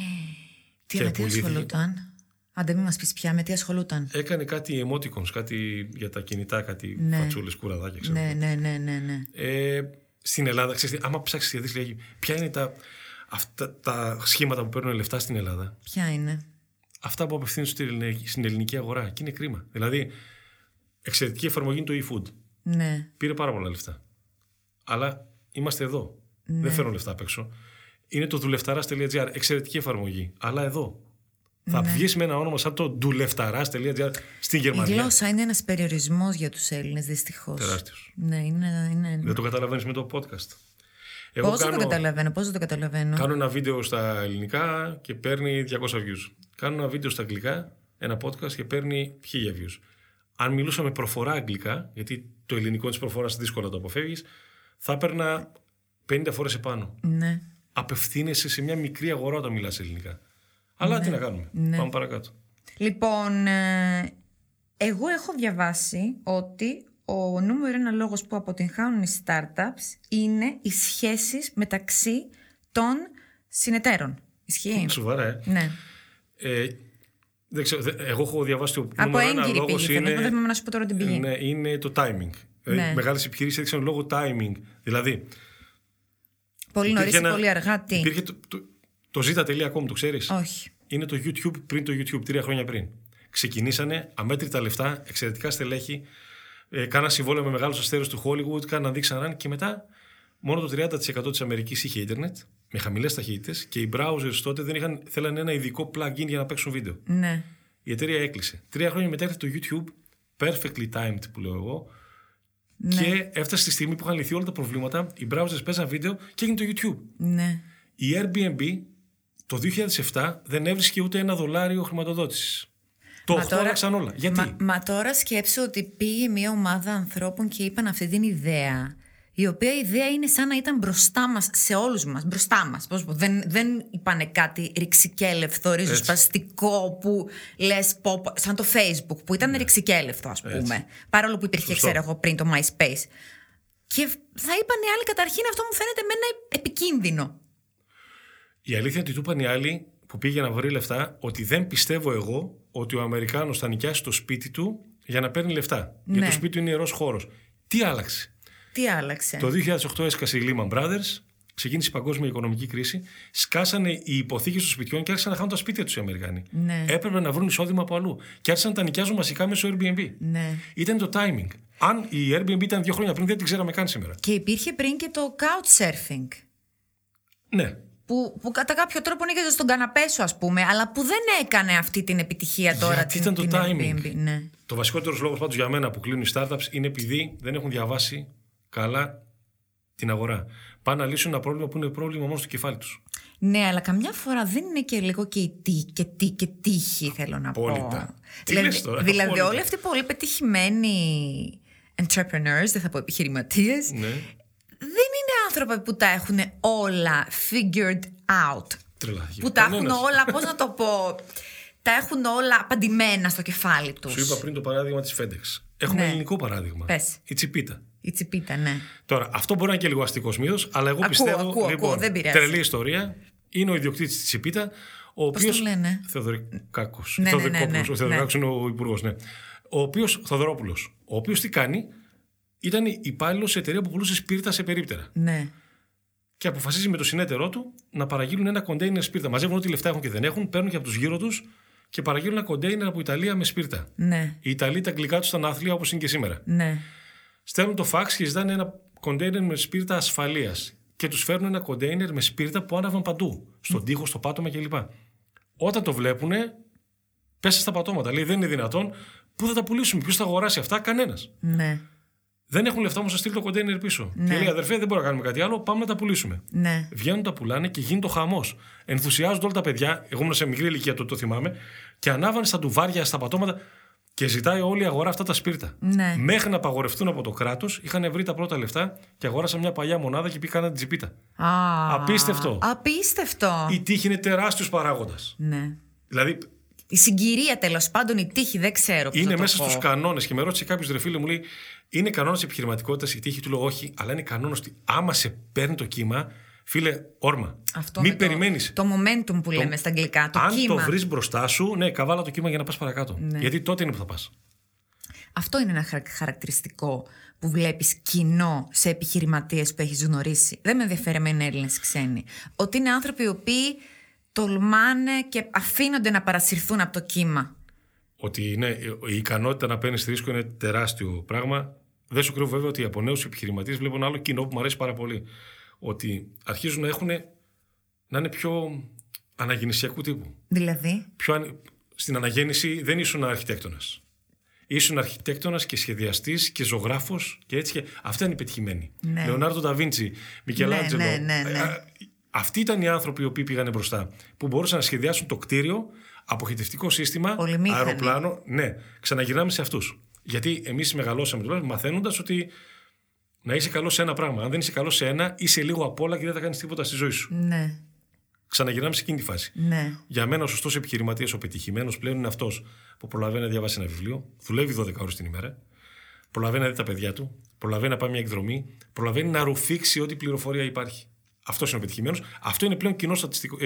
Με τι ασχολούταν? Άντε μην μας πεις πια, με τι ασχολούταν? Έκανε κάτι emoticons, κάτι για τα κινητά, κάτι φατσούλες, κουραδάκια, ξέρω. Ναι. Στην Ελλάδα, ξέρεις, άμα ψάξεις και δεις λίγη, ποια είναι αυτά τα σχήματα που παίρνουν λεφτά στην Ελλάδα? Ποια είναι? Αυτά που απευθύνουν στην ελληνική αγορά. Και είναι κρίμα. Δηλαδή, εξαιρετική εφαρμογή είναι το eFood. Ναι. Πήρε πάρα πολλά λεφτά. Αλλά είμαστε εδώ. Ναι. Δεν φέρνω λεφτά απ' έξω. Είναι το δουλευταράς.gr. Εξαιρετική εφαρμογή. Αλλά εδώ. Θα βγεις με ένα όνομα σαν το δουλευταράς.gr στην Γερμανία. Η γλώσσα είναι ένας περιορισμός για τους Έλληνες, δυστυχώς. Τεράστιος. Ναι, είναι... Δεν το καταλαβαίνεις με το podcast. Πώς δεν το καταλαβαίνω. Κάνω ένα βίντεο στα ελληνικά και παίρνει 200 views. Κάνω ένα βίντεο στα αγγλικά, ένα podcast και παίρνει 1000 views. Αν μιλούσα με προφορά αγγλικά, γιατί το ελληνικό της προφοράς δύσκολα να το αποφεύγεις, θα έπαιρνα 50 φορές επάνω. Ναι. Απευθύνεσαι σε μια μικρή αγορά όταν μιλάς ελληνικά. Αλλά τι να κάνουμε. Ναι. Πάμε παρακάτω. Λοιπόν, εγώ έχω διαβάσει ότι ο νούμερο 1 λόγος που αποτυγχάνουν οι startups είναι οι σχέσεις μεταξύ των συνεταίρων. Ισχύει? Σοβαρά, Ναι. Δεν ξέρω, εγώ έχω διαβάσει ότι ο από νούμερο 1 λόγος είναι... να σου πω τώρα την πηγή. Ναι, είναι το timing. Ναι. Μεγάλες επιχειρήσεις έδειξαν λόγω timing. Δηλαδή... Πολύ νωρίς ή πολύ αργά, τι? Υπήρχε το Zeta.com, το ξέρεις? Όχι. Είναι το YouTube πριν το YouTube, 3 χρόνια πριν. ξεκινήσανε αμέτρητα λεφτά, εξαιρετικά στελέχη, κάναν συμβόλαιο με μεγάλους αστέρους του Hollywood, κάναν δείξαν και μετά μόνο το 30% της Αμερικής είχε ίντερνετ με χαμηλές ταχύτητες και οι browsers τότε θέλανε ένα ειδικό plugin για να παίξουν βίντεο. Ναι. Η εταιρεία έκλεισε. 3 χρόνια μετά ήρθε το YouTube, perfectly timed που λέω εγώ, και έφτασε στη στιγμή που είχαν λυθεί όλα τα προβλήματα, οι browsers παίζαν βίντεο και έγινε το YouTube. Ναι. Η Airbnb το 2007 δεν έβρισκε ούτε $1 χρηματοδότησης. Το 8 άλλαξαν όλα. Γιατί? Μα τώρα σκέψου ότι πήγε μια ομάδα ανθρώπων και είπαν αυτή την ιδέα, η οποία ιδέα είναι σαν να ήταν μπροστά μας, σε όλους μας, μπροστά μας. Δεν είπανε κάτι ρηξικέλευθο, ριζοσπαστικό που λες, σαν το Facebook που ήταν ρηξικέλευθο, ας πούμε. Έτσι. Παρόλο που υπήρχε, ξέρω εγώ, πριν το MySpace. Και θα είπαν οι άλλοι, καταρχήν αυτό μου φαίνεται εμένα επικίνδυνο. Η αλήθεια είναι ότι του είπαν οι άλλοι που πήγε να βρει λεφτά ότι δεν πιστεύω εγώ ότι ο Αμερικάνος θα νοικιάσει το σπίτι του για να παίρνει λεφτά. Ναι. Γιατί το σπίτι του είναι ιερός χώρος. Τι άλλαξε? Το 2008 έσκασε η Lehman Brothers, ξεκίνησε η παγκόσμια οικονομική κρίση, σκάσανε οι υποθήκες των σπιτιών και άρχισαν να χάνουν τα σπίτια τους οι Αμερικάνοι. Ναι. Έπρεπε να βρουν εισόδημα από αλλού και άρχισαν να τα νοικιάζουν μαζικά μέσω Airbnb. Ναι. Ήταν το timing. Αν η Airbnb ήταν 2 χρόνια πριν, δεν την ξέραμε καν σήμερα. Και υπήρχε πριν και το couchsurfing. Ναι. Που κατά κάποιο τρόπο νίκησε στον καναπέ σου, ας πούμε, αλλά που δεν έκανε αυτή την επιτυχία τώρα. Γιατί ήταν το timing. Airbnb, ναι. Το βασικότερο λόγος πάντως για μένα που κλείνουν οι startups είναι επειδή δεν έχουν διαβάσει καλά την αγορά. Πάνε να λύσουν ένα πρόβλημα που είναι πρόβλημα μόνο στο κεφάλι τους. Ναι, αλλά καμιά φορά δεν είναι και λίγο και τύχη, θέλω να πω. Τι λες τώρα? Δηλαδή όλοι αυτοί πολύ πετυχημένοι entrepreneurs, δεν θα πω επιχειρηματίες, ναι, δεν είναι άνθρωποι που τα έχουν όλα figured out. Τρελά, που τα έχουν όλα, πώς να το πω, τα έχουν όλα απαντημένα στο κεφάλι τους. Σου είπα πριν το παράδειγμα της FedEx. Έχουμε ελληνικό παράδειγμα. Πες. Η Τσιπίτα. Η Τσιπίτα, ναι. Τώρα, αυτό μπορεί να είναι και λίγο αστικός μύθος, αλλά εγώ πιστεύω. Ακούω, δεν πειράζει. Τρελή ιστορία. Είναι ο ιδιοκτήτης της Τσιπίτα, ο οποίος. Πώς το λένε? Θεοδωρικάκος. Ναι, ο Θεοδωρικάκος είναι ο υπουργός, ναι. Θοδωρόπουλος. Ο οποίος τι κάνει? Ήταν υπάλληλος σε εταιρεία που πουλούσε σπίρτα σε περίπτερα. Ναι. Και αποφασίζει με το συνέτερό του να παραγγείλουν ένα κοντέινερ σπίρτα. Μαζεύουν ό,τι λεφτά έχουν και δεν έχουν, παίρνουν και από τους γύρω τους και παραγγείλουν ένα κοντέινερ από Ιταλία με σπίρτα. Ναι. Οι Ιταλοί τα αγγλικά τους ήταν άθλια όπως είναι και σήμερα. Ναι. Στέλνουν το φαξ και ζητάνε ένα κοντέινερ με σπίρτα ασφαλείας. Και τους φέρνουν ένα κοντέινερ με σπίρτα που άναβαν παντού. Στον τοίχο, στο πάτωμα κλπ. Όταν το βλέπουνε, πέσε στα πατώματα. Λέει: δεν είναι δυνατόν. Πού θα τα πουλήσουμε, ποιος θα αγοράσει αυτά? Κανένας. Ναι. Δεν έχουν λεφτά όμως να στείλει το κοντέινερ πίσω. Ναι. Και λέει: αδερφέ, δεν μπορούμε να κάνουμε κάτι άλλο, πάμε να τα πουλήσουμε. Ναι. Βγαίνουν, τα πουλάνε και γίνεται ο χαμός. Ενθουσιάζονται όλα τα παιδιά. Εγώ ήμουν σε μικρή ηλικία, το θυμάμαι. Και ανάβανε στα ντουβάρια, στα πατώματα και ζητάει όλη η αγορά αυτά τα σπίρτα. Ναι. Μέχρι να απαγορευτούν από το κράτος, είχαν βρει τα πρώτα λεφτά και αγόρασαν μια παλιά μονάδα και πήγαν την Τσιπίτα. Απίστευτο. Απίστευτο. Η τύχη είναι τεράστιος παράγοντας. Ναι. Δηλαδή. Η συγκυρία, τέλος πάντων, η τύχη, δεν ξέρω. Είναι μέσα στους κανόνες. Και με ρώτησε κάποιος, ρε φίλε, μου λέει: είναι κανόνας επιχειρηματικότητας η τύχη? Του λέω: όχι, αλλά είναι κανόνας ότι άμα σε παίρνει το κύμα, φίλε, όρμα. Μην περιμένεις. Το momentum που λέμε στα αγγλικά. Το αν κύμα. το βρεις μπροστά σου, ναι, καβάλα το κύμα για να πας παρακάτω. Ναι. Γιατί τότε είναι που θα πας. Αυτό είναι ένα χαρακτηριστικό που βλέπεις κοινό σε επιχειρηματίες που έχεις γνωρίσει. Δεν με ενδιαφέρει με είναι Έλληνες ξένοι. Ότι είναι άνθρωποι οι οποίοι τολμάνε και αφήνονται να παρασυρθούν από το κύμα. Ότι είναι, η ικανότητα να παίρνεις ρίσκο είναι τεράστιο πράγμα. Δεν σου κρύβω βέβαια ότι από νέους επιχειρηματίες βλέπω ένα άλλο κοινό που μου αρέσει πάρα πολύ. Ότι αρχίζουν να είναι πιο αναγεννησιακού τύπου. Δηλαδή. Στην αναγέννηση δεν ήσουν αρχιτέκτονας. Ήσουν αρχιτέκτονας και σχεδιαστής και ζωγράφος και έτσι. Αυτά είναι οι πετυχημένοι. Ναι. Λεωνάρντο Νταβίντσι, Μικελάντζελο. Ναι. Αυτοί ήταν οι άνθρωποι οι οποίοι πήγανε μπροστά. Που μπορούσαν να σχεδιάσουν το κτίριο, αποχετευτικό σύστημα, αεροπλάνο. Ναι, ξαναγυρνάμε σε αυτούς. Γιατί εμείς μεγαλώσαμε μαθαίνοντας ότι να είσαι καλός σε ένα πράγμα. Αν δεν είσαι καλός σε ένα, είσαι λίγο απ' όλα και δεν θα κάνεις τίποτα στη ζωή σου. Ναι. Ξαναγυρνάμε σε εκείνη τη φάση. Ναι. Για μένα, ο σωστός επιχειρηματίας, ο πετυχημένος πλέον είναι αυτός που προλαβαίνει να διαβάσει ένα βιβλίο, δουλεύει 12 ώρες την ημέρα, προλαβαίνει να δει τα παιδιά του, προλαβαίνει να πάει μια εκδρομή, προλαβαίνει να ρουφήξει ό,τι πληροφορία υπάρχει. Αυτός είναι ο πετυχημένος. Αυτό είναι πλέον κοινό συστατικό.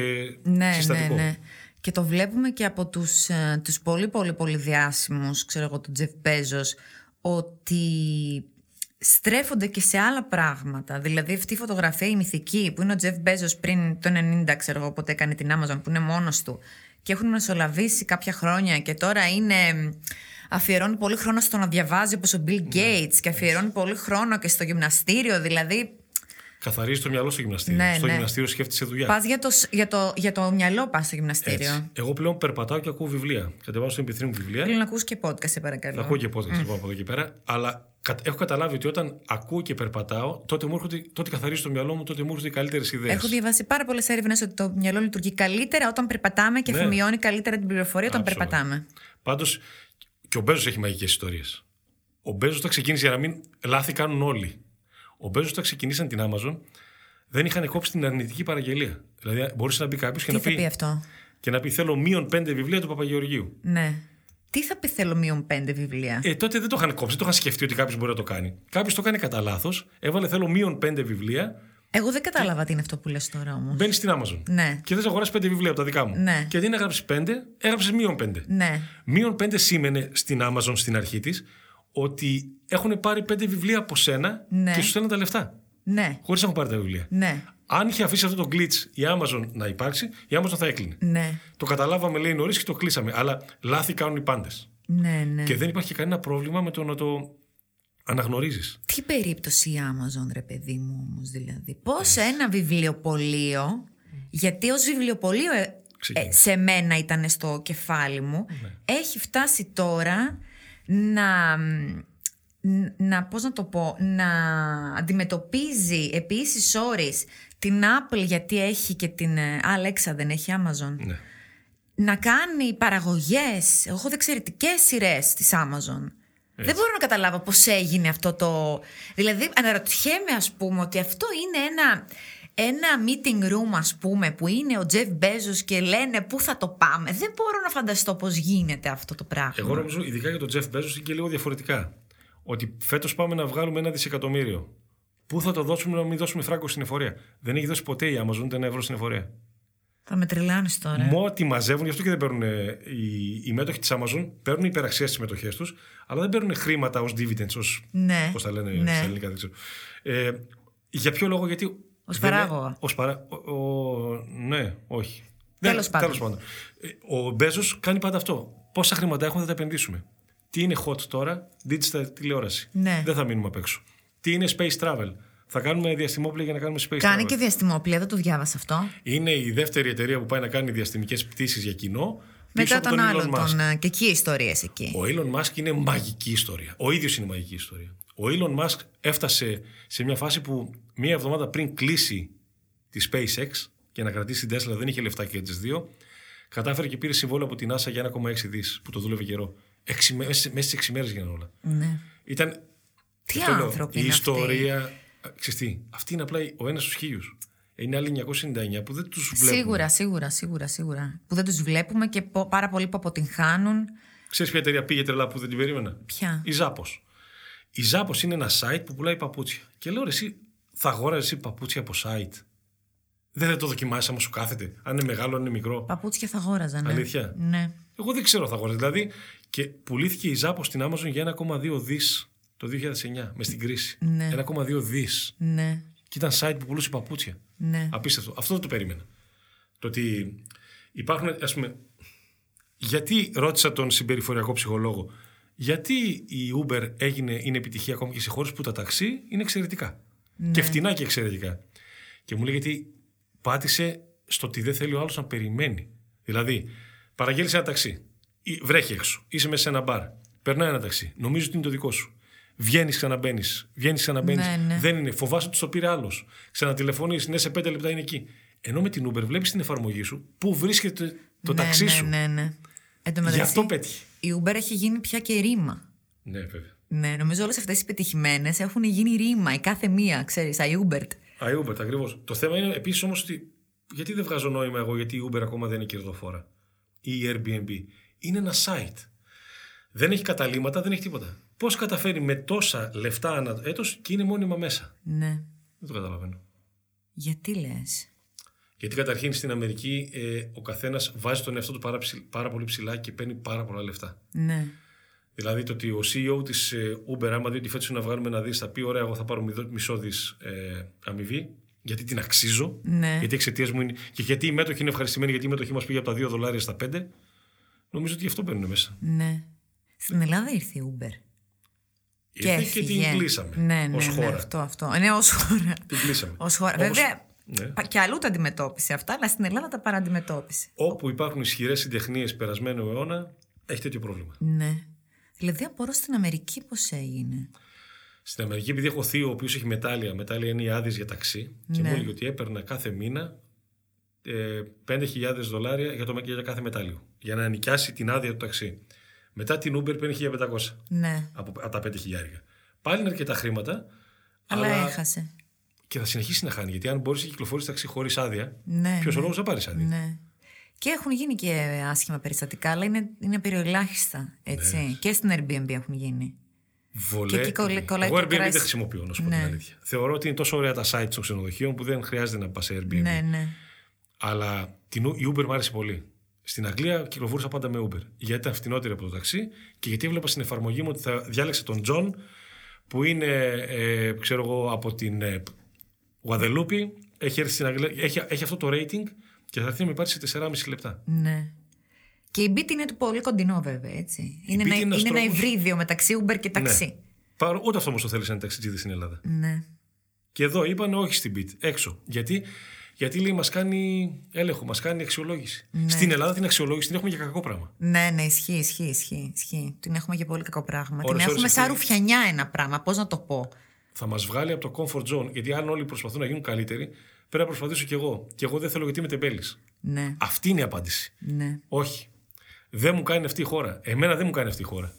Ναι. Και το βλέπουμε και από τους πολύ διάσημους, ξέρω εγώ, τον Τζεφ Μπέζος, ότι στρέφονται και σε άλλα πράγματα. Δηλαδή αυτή η φωτογραφία η μυθική που είναι ο Τζεφ Μπέζος πριν το 90, ξέρω εγώ, πότε έκανε την Amazon, που είναι μόνος του και έχουν μεσολαβήσει κάποια χρόνια και τώρα αφιερώνει πολύ χρόνο στο να διαβάζει όπως ο Bill Gates και αφιερώνει πολύ χρόνο και στο γυμναστήριο, δηλαδή. Καθαρίζει το μυαλό στο γυμναστήριο. Στο γυμναστήριο σκέφτεσαι δουλειά. Πας για το μυαλό, πας στο γυμναστήριο. Έτσι. Εγώ πλέον περπατάω και ακούω βιβλία. Κατεβάζω στο MP3 μου βιβλία. Θέλω να ακούς και podcast, σε παρακαλώ. Θα ακούω και podcast λοιπόν, από εδώ και πέρα. Αλλά έχω καταλάβει ότι όταν ακούω και περπατάω, τότε καθαρίζει το μυαλό μου, τότε μου έρχονται οι καλύτερες ιδέες. Έχω διαβάσει πάρα πολλές έρευνες ότι το μυαλό λειτουργεί καλύτερα όταν περπατάμε και αφομοιώνει καλύτερα την πληροφορία όταν περπατάμε. Πάντως, και ο Μπέζος έχει μαγικές ιστορίες. Ο Μπέζος όταν ξεκίνησε, για να μην λάθη κάνουν όλοι. Ο Μπέζος όταν ξεκινήσαν την Amazon, δεν είχαν κόψει την αρνητική παραγγελία. Δηλαδή, μπορούσε να μπει κάποιος και να πει θέλω -5 βιβλία του Παπαγεωργίου. Ναι. Τι θα πει θέλω -5 βιβλία? Τότε δεν το είχαν κόψει, δεν το είχαν σκεφτεί ότι κάποιος μπορεί να το κάνει. Κάποιος το κάνει κατά λάθος, έβαλε θέλω -5 βιβλία. Εγώ δεν κατάλαβα τι είναι αυτό που λες τώρα όμως. Μπαίνεις στην Amazon. Ναι. Και θες να αγοράσεις 5 βιβλία από τα δικά μου. Ναι. Και δεν έγραψες 5, έγραψες -5. Ναι. -5 σήμαινε στην Amazon στην αρχή της ότι έχουν πάρει 5 βιβλία από σένα και σου στέλνουν τα λεφτά. Ναι. Χωρίς να έχουν πάρει τα βιβλία. Ναι. Αν είχε αφήσει αυτό το glitch η Amazon να υπάρξει, η Amazon θα έκλεινε. Ναι. Το καταλάβαμε, λέει, νωρίς και το κλείσαμε. Αλλά λάθη κάνουν οι πάντες. Ναι, ναι. Και δεν υπάρχει κανένα πρόβλημα με το να το αναγνωρίζεις. Τι περίπτωση η Amazon, ρε παιδί μου, όμως, δηλαδή? Πώς ένα βιβλιοπωλείο, γιατί ως βιβλιοπωλείο σε μένα ήταν στο κεφάλι μου, έχει φτάσει τώρα πώς να το πω, να αντιμετωπίζει επί ίσης όρης την Apple, γιατί έχει και την Alexa, δεν έχει Amazon. Ναι. Να κάνει παραγωγές, έχω δεξαιρετικές σειρές της Amazon. Δεν μπορώ να καταλάβω πώς έγινε αυτό το... Δηλαδή αναρωτιέμαι, ας πούμε, ότι αυτό είναι ένα meeting room, ας πούμε, που είναι ο Jeff Bezos και λένε πού θα το πάμε. Δεν μπορώ να φανταστώ πώς γίνεται αυτό το πράγμα. Εγώ νομίζω, ειδικά για τον Jeff Bezos, είναι και λίγο διαφορετικά. Ότι φέτος πάμε να βγάλουμε 1 δισεκατομμύριο. Πού θα το δώσουμε να μην δώσουμε φράγκο στην εφορία? Δεν έχει δώσει ποτέ η Amazon ούτε ένα ευρώ στην εφορία. Θα με τρελάνεις τώρα. Με ό,τι μαζεύουν, γι' αυτό και δεν παίρνουν οι μέτοχοι της Amazon, παίρνουν υπεραξία στις μετοχές τους, αλλά δεν παίρνουν χρήματα ως dividends, ως. Ναι. Πώς τα λένε στα ελληνικά, δεν ξέρω. Για ποιο λόγο? Γιατί. Ως παράγωγα. Ναι, όχι. Τέλος πάντων. Ο Bezos κάνει πάντα αυτό. Πόσα χρήματα έχουμε, θα τα επενδύσουμε. Τι είναι hot τώρα? Digital τηλεόραση. Ναι. Δεν θα μείνουμε απ' έξω. Τι είναι space travel? Θα κάνουμε διαστημόπλια για να κάνουμε space travel. Κάνει και διαστημόπλια, δεν το διάβασα αυτό. Είναι η δεύτερη εταιρεία που πάει να κάνει διαστημικές πτήσεις για κοινό. Μετά τον άλλον. Και εκεί οι ιστορίες εκεί. Ο Elon Musk είναι μαγική ιστορία. Ο ίδιος είναι μαγική ιστορία. Ο Elon Musk έφτασε σε μια φάση που μία εβδομάδα πριν κλείσει τη SpaceX και να κρατήσει την Tesla, δεν είχε λεφτά και τις δύο. Κατάφερε και πήρε συμβόλαιο από την NASA για 1,6 δις που το δούλευε καιρό. Μέσα στις 6 μέρες γίνανε όλα. Ναι. Ήταν. Τι άνθρωποι η είναι ιστορία. Ξέρεις, αυτή είναι απλά ο ένας στους 1000. Είναι άλλοι 999 που δεν τους βλέπουμε. Σίγουρα. Που δεν τους βλέπουμε και πάρα πολλοί που αποτυγχάνουν. Ξέρεις ποια εταιρεία πήγε τρελά που δεν την περίμενα? Ποια? Η Zappos. Η Zappos είναι ένα site που πουλάει παπούτσια. Και λέω, εσύ θα αγόραζες εσύ παπούτσια από site? Δεν θα το δοκιμάσεις άμα σου κάθεται? Αν είναι μεγάλο, αν είναι μικρό? Παπούτσια θα αγόραζα, ναι. Αλήθεια? Ναι. Εγώ δεν ξέρω θα αγόραζα. Δηλαδή, και πουλήθηκε η Zappos στην Amazon για 1,2 δις το 2009, μες στην κρίση. Ναι. 1,2 δις. Ναι. Και ήταν site που πουλούσε παπούτσια. Ναι. Απίστευτο. Αυτό δεν το περίμενα. Το ότι υπάρχουν, ας πούμε. Γιατί ρώτησα τον συμπεριφοριακό ψυχολόγο, γιατί η Uber είναι επιτυχία ακόμη και σε χώρες που τα ταξί είναι εξαιρετικά. Ναι. Και φτηνά και εξαιρετικά. Και μου λέει γιατί πάτησε στο ότι δεν θέλει ο άλλος να περιμένει. Δηλαδή, παραγγέλνεις ένα ταξί, βρέχει έξω, είσαι μέσα σε ένα μπαρ, περνάει ένα ταξί, νομίζω ότι είναι το δικό σου. Βγαίνεις, ξαναμπαίνεις. Ναι. Δεν είναι. Φοβάσαι ότι το πήρε άλλος. Ξανατηλεφωνείς, ναι, σε 5 λεπτά είναι εκεί. Ενώ με την Uber βλέπεις την εφαρμογή σου, πού βρίσκεται το ταξί σου. Ναι. Γι' αυτό πέτυχε. Η Uber έχει γίνει πια και ρήμα. Ναι, βέβαια. Ναι, νομίζω όλες αυτές οι πετυχημένες έχουν γίνει ρήμα, η κάθε μία, ξέρεις, η Uber. Η Uber, ακριβώς. Το θέμα είναι επίσης όμως ότι. Γιατί δεν βγάζω νόημα εγώ, γιατί η Uber ακόμα δεν είναι κερδοφόρα. Ή η Airbnb. Είναι ένα site. Δεν έχει καταλύματα, δεν έχει τίποτα. Πώς καταφέρει με τόσα λεφτά ανά έτος και είναι μόνιμα μέσα? Ναι. Δεν το καταλαβαίνω. Γιατί λες? Γιατί καταρχήν στην Αμερική ο καθένας βάζει τον εαυτό του πάρα πολύ ψηλά και παίρνει πάρα πολλά λεφτά. Ναι. Δηλαδή το ότι ο CEO της Uber, άμα δει ότι φέτος να βγάλουμε ένα δις, θα πει: ωραία, εγώ θα πάρω μισό δις αμοιβή γιατί την αξίζω, Ναι. γιατί εξαιτίας μου είναι. Και γιατί οι μέτοχοι είναι ευχαριστημένοι, γιατί η μέτοχή μας πήγε από τα $2 στα 5. Νομίζω ότι γι' αυτό μπαίνουν μέσα. Ναι. Στην Ελλάδα ήρθε η Uber. Ήρθε και την κλείσαμε. Ναι, ως χώρα. Αυτό. Ναι, ως χώρα. Την κλείσαμε. Ως χώρα. Όμως, Βέβαια, ναι. και αλλού τα αντιμετώπισε αυτά, αλλά στην Ελλάδα τα παραντιμετώπισε. Όπου υπάρχουν ισχυρές συντεχνίες περασμένου αιώνα, έχει τέτοιο πρόβλημα. Ναι. Δηλαδή, απορώ στην Αμερική πώς έγινε. Στην Αμερική, επειδή έχω θείο ο οποίος έχει μετάλλια είναι οι άδειες για ταξί, και Ναι. μου έλεγε ότι έπαιρνα κάθε μήνα $5,000 για κάθε μετάλλιο, για να νοικιάσει την άδεια του ταξί. Μετά την Uber παίρνει 1.500 Ναι. από τα 5.000. Πάλι είναι αρκετά χρήματα, Αλλά έχασε. Και θα συνεχίσει να χάνει. Γιατί αν μπορείς να κυκλοφορείς ταξί χωρίς άδεια, Ναι. ποιος ο λόγος να πάρεις άδεια. Ναι. Και έχουν γίνει και άσχημα περιστατικά, αλλά είναι περιελάχιστα. Έτσι. Ναι. Και στην Airbnb έχουν γίνει. Βολεύει. Και εκεί κολλάει Εγώ το Airbnb κράσι. δεν χρησιμοποιώ, να σου πω Ναι. την αλήθεια. Θεωρώ ότι είναι τόσο ωραία τα sites των ξενοδοχείων που δεν χρειάζεται να πας σε Airbnb. Ναι, ναι. Αλλά η Uber μου άρεσε πολύ. Στην Αγγλία κυκλοφορούσα πάντα με Uber. Γιατί ήταν φτηνότερη από το ταξί και γιατί έβλεπα στην εφαρμογή μου ότι θα διάλεξε τον John που είναι, ξέρω εγώ, από την Γουαδελούπη. Έχει έρθει στην Αγγλία, έχει αυτό το rating και θα έρθει να με πάρει σε 4,5 λεπτά. Ναι. Και η Beat είναι του πολύ κοντινό, βέβαια. Έτσι. Είναι Beat είναι ένας ένα τρόπος- υβρίδιο μεταξύ Uber και ταξί. Ναι. Ούτε αυτό όμως το θέλει ένα ταξιτζίδι στην Ελλάδα. Ναι. Και εδώ είπαν όχι στην Beat, έξω. Γιατί λέει μας κάνει έλεγχο, μας κάνει αξιολόγηση. Ναι. Στην Ελλάδα την αξιολόγηση την έχουμε για κακό πράγμα. Ναι, ισχύει. Την έχουμε για πολύ κακό πράγμα. Ώρες, Την έχουμε σαν αυτή- ρουφιανιά ένα πράγμα. Πώς να το πω. Θα μας βγάλει από το comfort zone. Γιατί αν όλοι προσπαθούν να γίνουν καλύτεροι, πρέπει να προσπαθήσω κι εγώ. Και εγώ δεν θέλω γιατί είμαι τεμπέλης. Ναι, Αυτή είναι η απάντηση. ναι. Όχι. Δεν μου κάνει αυτή η χώρα. Εμένα δεν μου κάνει αυτή η χώρα.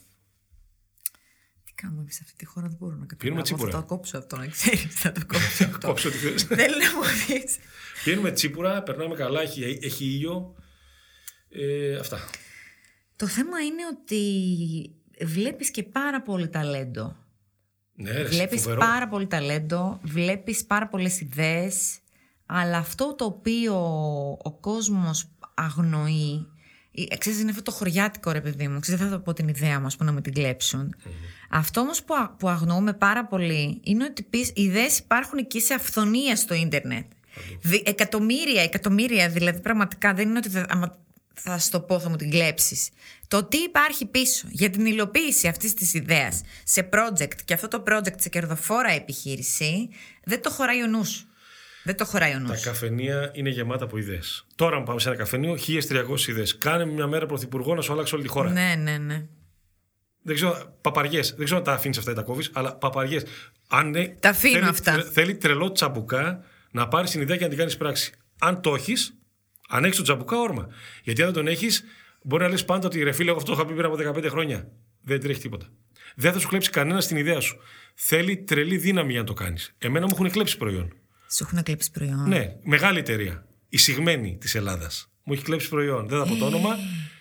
Τι κάνουμε σε αυτή τη χώρα, δεν μπορώ να καταλάβω. Πίνουμε τσίπουρα. Θα το κόψω αυτό, να ξέρεις. Θα το κόψω αυτό. Κόψω ό,τι θες. Θέλω να μου δεις. Πίνουμε τσίπουρα, περνάμε καλά, έχει ήλιο. Αυτά. Το θέμα είναι ότι βλέπεις και πάρα πολύ ταλέντο. Ναι, ρε, Βλέπεις φοβερό. πάρα πολύ ταλέντο, βλέπεις πάρα πολλές ιδέες, αλλά αυτό το οποίο ο κόσμος αγνοεί, ξέρεις, είναι αυτό το χωριάτικο, ρε παιδί μου, ξέρεις, δεν θα το πω την ιδέα μας που να με την κλέψουν. Αυτό όμως που αγνοούμε πάρα πολύ είναι ότι οι ιδέες υπάρχουν εκεί σε αυθονία στο ίντερνετ. Εκατομμύρια, δηλαδή πραγματικά δεν είναι ότι θα σου το πω, θα μου την κλέψεις. Το τι υπάρχει πίσω για την υλοποίηση αυτής της ιδέας σε project και αυτό το project σε κερδοφόρα επιχείρηση, δεν το χωράει ο νους. Τα καφενεία είναι γεμάτα από ιδέες. Τώρα, αν πάμε σε ένα καφενείο, 1.300 ιδέες. Κάνε μια μέρα πρωθυπουργό να σου αλλάξει όλη τη χώρα. Ναι, ναι, ναι. Δεν ξέρω, παπαριές. Δεν ξέρω αν τα αφήνεις αυτά ή τα κόβεις, αλλά παπαριές. Τα αφήνω αυτά. Θέλει τρελό τσαμπουκά να πάρεις την ιδέα και να την κάνεις πράξη. Αν το έχεις, αν έχεις τον τσαμπουκά, όρμα. Γιατί αν δεν τον έχεις, μπορεί να λες πάντα ότι ρε φίλε, εγώ αυτό το είχα πει πριν από 15 χρόνια. Δεν τρέχει τίποτα. Δεν θα σου κλέψει κανένα την ιδέα σου. Θέλει τρελή δύναμη για να το κάνεις. Εμένα μου έχουν κλέψει προϊόν. Σου έχουν κλέψει προϊόν. Ναι, μεγάλη εταιρεία. Η Σιγμένη της Ελλάδας. Μου έχει κλέψει προϊόν. Δεν θα πω το όνομα.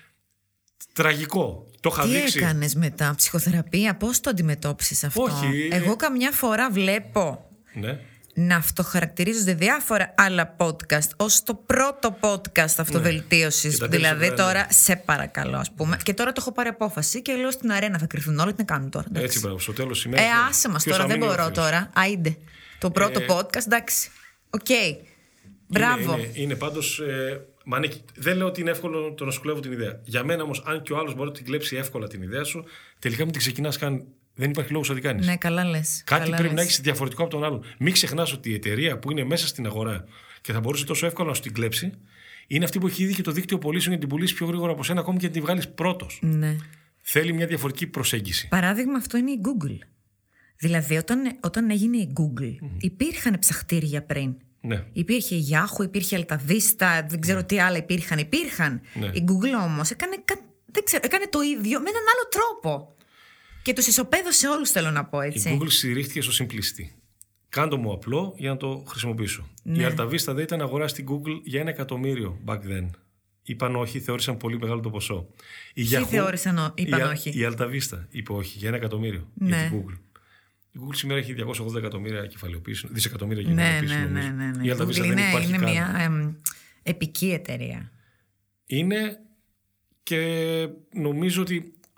Τραγικό. Το είχα Τι δείξει. έκανες μετά, ψυχοθεραπεία, πώς το αντιμετώπισες αυτό? Όχι. Εγώ καμιά φορά βλέπω Ναι. να αυτοχαρακτηρίζονται διάφορα άλλα podcast ως το πρώτο podcast αυτοβελτίωσης. Και τα Δηλαδή περισσότερα, τώρα, σε παρακαλώ, ας πούμε. Και τώρα το έχω πάρει απόφαση και λέω στην αρένα θα κρυφθούν όλοι, τι να κάνουν τώρα. εντάξει. Έτσι, μπράβο. Στο τέλος της ημέρας. Άσε μας ποιος τώρα, θα δεν μείνει μπορώ όρθιος. τώρα. Άιντε. Το πρώτο podcast, εντάξει. Οκ. Μπράβο. Είναι πάντως. Δεν λέω ότι είναι εύκολο το να σου κλέβω την ιδέα. Για μένα όμως, αν και ο άλλος μπορεί να την κλέψει εύκολα την ιδέα σου, τελικά μην την ξεκινάς καν. Δεν υπάρχει λόγος να την κάνεις. Ναι, καλά λες. Κάτι καλά πρέπει να λες. έχεις διαφορετικό από τον άλλον. Μην ξεχνάς ότι η εταιρεία που είναι μέσα στην αγορά και θα μπορούσε τόσο εύκολα να σου την κλέψει, είναι αυτή που έχει ήδη και το δίκτυο πωλήσεων για να την πουλήσει πιο γρήγορα από σένα, ακόμη και να την βγάλεις πρώτος. Ναι. Θέλει μια διαφορετική προσέγγιση. Παράδειγμα, αυτό είναι η Google. Δηλαδή, όταν έγινε η Google, υπήρχαν ψαχτήρια πριν. Ναι. Υπήρχε η Yahoo, υπήρχε η Altavista, δεν ξέρω τι άλλα υπήρχαν. Ναι. Η Google όμως έκανε το ίδιο με έναν άλλο τρόπο. Και τους ισοπαίδωσε όλους, θέλω να πω, έτσι. Η Google στηρίχθηκε στο Simplicity. Κάντο μου απλό για να το χρησιμοποιήσω. Ναι. Η Altavista δεν ήταν αγορά στην Google για 1 εκατομμύριο back then. Είπαν όχι, θεώρησαν πολύ μεγάλο το ποσό. Η Ποιοι Yahoo- είπαν όχι? Η Altavista είπε όχι για 1 εκατομμύριο Ναι. για την Google. Η Google σήμερα έχει 280 εκατομμύρια κεφαλαιοποίηση, δισεκατομμύρια Ναι, κεφαλαιοποίηση. ναι. Η Η Altavista Google δεν υπάρχει είναι καν. μια επική εταιρεία. Είναι και νομίζω ότι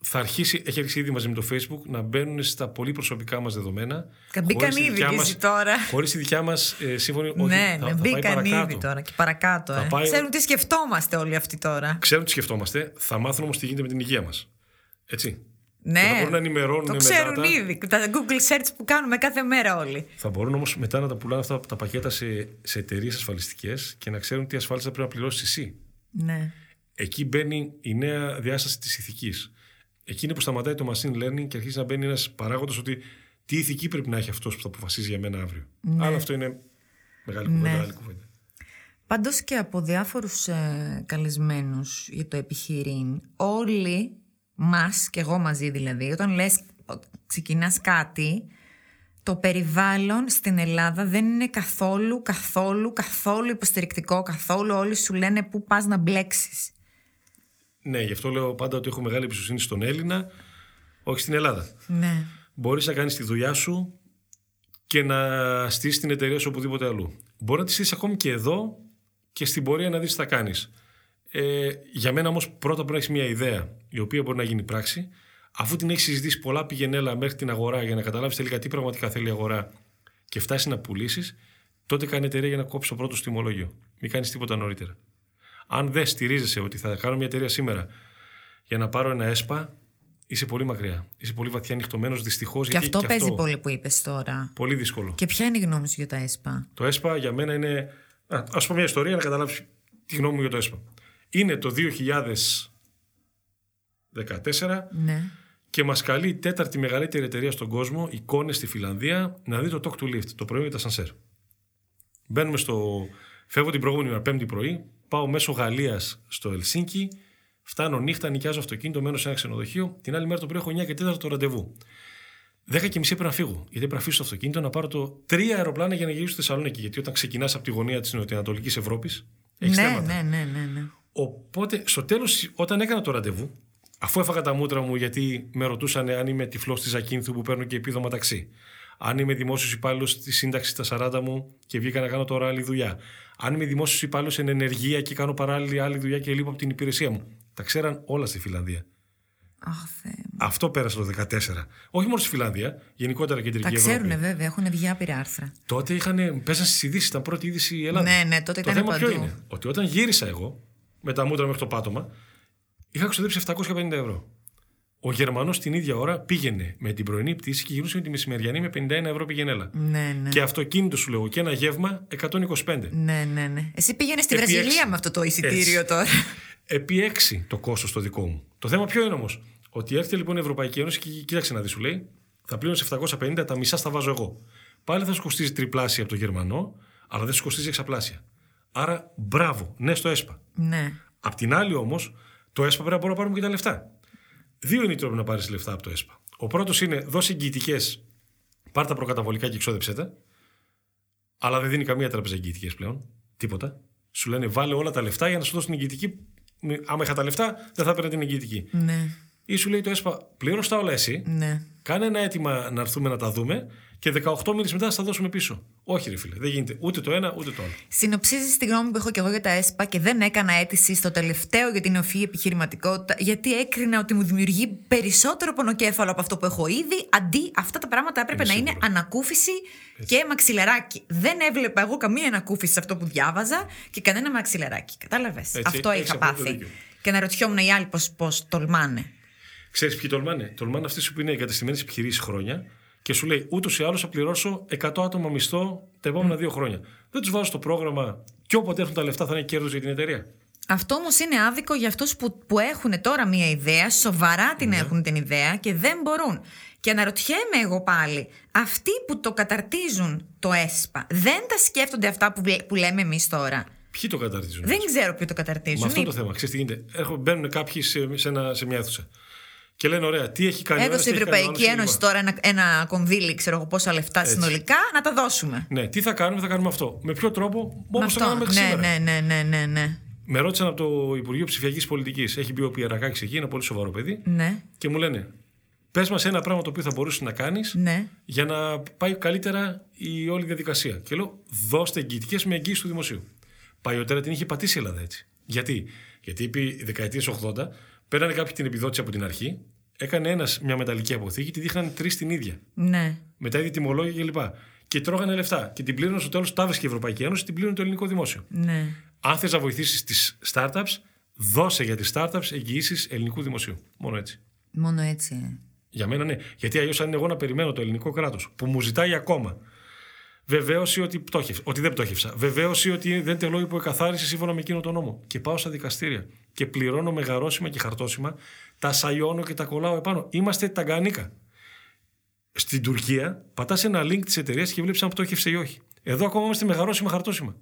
έχει αρχίσει ήδη μαζί με το Facebook να μπαίνουν στα πολύ προσωπικά μας δεδομένα. Μπήκαν ήδη και εσύ τώρα. Χωρίς τη δικιά μας σύμφωνη ότι ναι, θα μπήκαν ήδη τώρα και παρακάτω. Ξέρουν τι σκεφτόμαστε όλοι αυτοί τώρα. Ξέρουν τι σκεφτόμαστε, θα μάθουν όμως τι γίνεται με την υγεία μας. Έτσι. Ναι, θα μπορούν να ενημερώνουν το ξέρουν ήδη. Τα Google search που κάνουμε κάθε μέρα όλοι. Θα μπορούν όμως μετά να τα πουλάνε αυτά τα πακέτα σε εταιρείες ασφαλιστικές και να ξέρουν τι ασφάλιση θα πρέπει να πληρώσεις εσύ. Ναι. Εκεί μπαίνει η νέα διάσταση της ηθικής. Εκεί είναι που σταματάει το machine learning και αρχίζει να μπαίνει ένας παράγοντας ότι τι ηθική πρέπει να έχει αυτός που θα αποφασίζει για μένα αύριο. Ναι. Αλλά αυτό είναι μεγάλη κουβέντα. Πάντως και από διάφορους καλεσμένους για το επιχειρήν, όλοι μας και εγώ μαζί δηλαδή, όταν λες ξεκινάς κάτι, το περιβάλλον στην Ελλάδα δεν είναι καθόλου υποστηρικτικό, καθόλου όλοι σου λένε πού πας να μπλέξεις. Ναι, γι' αυτό λέω πάντα ότι έχω μεγάλη εμπιστοσύνη στον Έλληνα, όχι στην Ελλάδα. Ναι. Μπορείς να κάνεις τη δουλειά σου και να στήσεις την εταιρεία σου οπουδήποτε αλλού. Μπορεί να τη στήσεις ακόμη και εδώ και στην πορεία να δεις τι θα κάνεις. Για μένα όμως πρώτα πρέπει να έχεις μια ιδέα η οποία μπορεί να γίνει πράξη. Αφού την έχεις συζητήσει πολλά πηγενέλα μέχρι την αγορά για να καταλάβεις τελικά τι πραγματικά θέλει η αγορά και φτάσει να πουλήσεις, τότε κάνει εταιρεία για να κόψει το πρώτο σου τιμολόγιο. Μην κάνεις τίποτα νωρίτερα. Αν δεν στηρίζεσαι ότι θα κάνω μια εταιρεία σήμερα για να πάρω ένα ΕΣΠΑ, είσαι πολύ μακριά. Είσαι πολύ βαθιά ανοιχτωμένος, δυστυχώς. Και αυτό παίζει πολύ που είπες τώρα. Πολύ δύσκολο. Και ποια είναι η γνώμη σου για τα ΕΣΠΑ? Το ΕΣΠΑ για μένα είναι. Ας πω μια ιστορία να καταλάβεις τη γνώμη μου για το ΕΣΠΑ. Είναι το 2014 ναι. και μας καλεί η τέταρτη μεγαλύτερη εταιρεία στον κόσμο, η Kone στη Φιλανδία, να δει το Talk to Lift, το προϊόν για τα σανσέρ. Μπαίνουμε Φεύγω την προηγούμενη μέρα, Πέμπτη πρωί, πάω μέσω Γαλλίας στο Ελσίνκι, φτάνω νύχτα, νοικιάζω αυτοκίνητο, μένω σε ένα ξενοδοχείο. Την άλλη μέρα το πρωί έχω 9 και 4 το ραντεβού. 10:30 πρέπει να φύγω. Γιατί πρέπει να αφήσω το αυτοκίνητο, να πάρω 3 αεροπλάνα για να γυρίσω στη Θεσσαλονίκη. Γιατί όταν ξεκινάς από τη γωνία της Νοτιοανατολικής Ευρώπης, έχεις θέματα. Ναι. Οπότε, στο τέλος, όταν έκανα το ραντεβού, αφού έφαγα τα μούτρα μου, γιατί με ρωτούσαν αν είμαι τυφλός της Ζακίνθου που παίρνω και επίδομα ταξί, αν είμαι δημόσιος υπάλληλος στη σύνταξη στα 40 μου και βγήκα να κάνω τώρα άλλη δουλειά, αν είμαι δημόσιος υπάλληλος εν ενεργεία και κάνω παράλληλη άλλη δουλειά και λείπω από την υπηρεσία μου. Τα ξέραν όλα στη Φιλανδία. Αυτό πέρασε το 2014. Όχι μόνο στη Φιλανδία, γενικότερα κεντρική Ευρώπη. Τα ξέρουν βέβαια, έχουν βγει άπειρα άρθρα. Τότε πέσαν στις ειδήσεις, ήταν πρώτη είδηση η Ελλάδα. Ναι, τότε ήταν παντού. Το θέμα ποιο είναι? Ότι όταν γύρισα εγώ, με τα μούτρα μέχρι το πάτωμα, είχα ξοδέψει 750 ευρώ. Ο Γερμανός την ίδια ώρα πήγαινε με την πρωινή πτήση και γυρούσε με τη μεσημεριανή με 51 ευρώ πηγενέλα. Ναι. Και αυτοκίνητο σου λέω και ένα γεύμα 125. Ναι. Εσύ πήγαινε στη Βραζιλία με αυτό το εισιτήριο τώρα. Επί 6 το κόστος το δικό μου. Το θέμα ποιο είναι όμως? Ότι έρχεται λοιπόν η Ευρωπαϊκή Ένωση και κοίταξε να δει, σου λέει, θα πλήρωνε 750, τα μισά στα βάζω εγώ. Πάλι θα σου κοστίζει τριπλάσια από το Γερμανό, αλλά δεν σου κοστίζει εξαπλάσια. Άρα μπράβο, ναι στο ΕΣΠΑ. Ναι. Απ' την άλλη όμως, το ΕΣΠΑ πρέπει να μπορούμε να πάρουμε και τα λεφτά. Δύο είναι οι τρόποι να πάρεις λεφτά από το ΕΣΠΑ. Ο πρώτος είναι δώσε εγγυητικές, πάρ' τα προκαταβολικά και εξόδεψέ τα. Αλλά δεν δίνει καμία τράπεζα εγγυητικές πλέον. Τίποτα. Σου λένε βάλε όλα τα λεφτά για να σου δώσουν εγγυητική. Άμα είχα τα λεφτά, δεν θα έπαιρνε την εγγυητική. Ναι. Ή σου λέει το ΕΣΠΑ, πλήρως τα όλα εσύ. Ναι. Κάνε ένα αίτημα να έρθουμε να τα δούμε και 18 μήνες μετά θα τα δώσουμε πίσω. Όχι, ρε φίλε, δεν γίνεται ούτε το ένα ούτε το άλλο. Συνοψίζεις τη γνώμη που έχω και εγώ για τα ΕΣΠΑ και δεν έκανα αίτηση στο τελευταίο για την οφείλη επιχειρηματικότητα, γιατί έκρινα ότι μου δημιουργεί περισσότερο πονοκέφαλο από αυτό που έχω ήδη. Αντί αυτά τα πράγματα έπρεπε να είναι ανακούφιση και μαξιλαράκι. Δεν έβλεπα εγώ καμία ανακούφιση σε αυτό που διάβαζα και κανένα μαξιλαράκι. Κατάλαβες? Αυτό είχα πάθει. Και αναρωτιόμουν οι άλλοι πώς τολμάνε. Ξέρεις ποιοι τολμάνε? Τολμάνε αυτοί που είναι εγκατεστημένες επιχειρήσεις χρόνια και σου λέει ούτως ή άλλως θα πληρώσω 100 άτομα μισθό τα επόμενα 2 χρόνια. Δεν τους βάζω στο πρόγραμμα και όποτε έρθουν τα λεφτά θα είναι κέρδος για την εταιρεία. Αυτό όμως είναι άδικο για αυτούς που έχουν τώρα μία ιδέα, σοβαρά την έχουν την ιδέα και δεν μπορούν. Και αναρωτιέμαι εγώ πάλι, αυτοί που το καταρτίζουν το ΕΣΠΑ δεν τα σκέφτονται αυτά που λέμε εμείς τώρα? Ποιοι το καταρτίζουν? Δεν ξέρω ποιοι το καταρτίζουν. Με αυτό το θέμα. Ξέρεις τι γίνεται? Μπαίνουν κάποιοι σε μια αίθουσα. Και λένε ωραία, τι έχει κάνει. Έδωσε η Ευρωπαϊκή Ένωση τώρα ένα κονδύλι, ξέρω εγώ πόσα λεφτά συνολικά, να τα δώσουμε. Ναι, τι θα κάνουμε αυτό. Με ποιο τρόπο? Όπως το κάναμε σήμερα. Ναι. Με ρώτησαν από το Υπουργείο Ψηφιακής Πολιτικής. Έχει μπει ο Πιερακάκης εκεί, ένα πολύ σοβαρό παιδί. Ναι. Και μου λένε, πες μας ένα πράγμα το οποίο θα μπορούσες να κάνεις για να πάει καλύτερα η όλη διαδικασία. Και λέω, δώστε εγγυητικές με εγγύηση του δημοσίου. Παλιότερα την είχε πατήσει η Ελλάδα έτσι. Γιατί είπε οι δεκαετίες 80, πέρανε κάποιοι την επιδότηση από την αρχή, έκανε ένας μια μεταλλική αποθήκη, τη δείχνανε 3 την ίδια. Ναι. Με τα ίδια τιμολόγια κλπ. Και τρώγανε λεφτά. Και την πλήρωνε στο τέλος, τα έβρισκε η Ευρωπαϊκή Ένωση, την πλήρωνε το ελληνικό δημόσιο. Ναι. Αν θες να βοηθήσεις τις startups, δώσε για τις startups εγγυήσεις ελληνικού δημοσίου. Μόνο έτσι. Μόνο έτσι. Για μένα ναι. Γιατί αλλιώς αν είναι εγώ να περιμένω το ελληνικό κράτος που μου ζητάει ακόμα βεβαίωση ότι δεν πτώχευσα, βεβαίωση ότι δεν τελώ που εκαθάρισε σύμφωνα με εκείνο τον νόμο. Και πάω στα δικαστήρια και πληρώνω με γαρόσημα και χαρτόσημα, τα σαϊώνω και τα κολλάω επάνω. Είμαστε ταγκανίκα. Στην Τουρκία πατάς ένα link της εταιρείας και βλέπεις αν πτώχευσε ή όχι. Εδώ ακόμα είμαστε με γαρόσημα χαρτόσημα.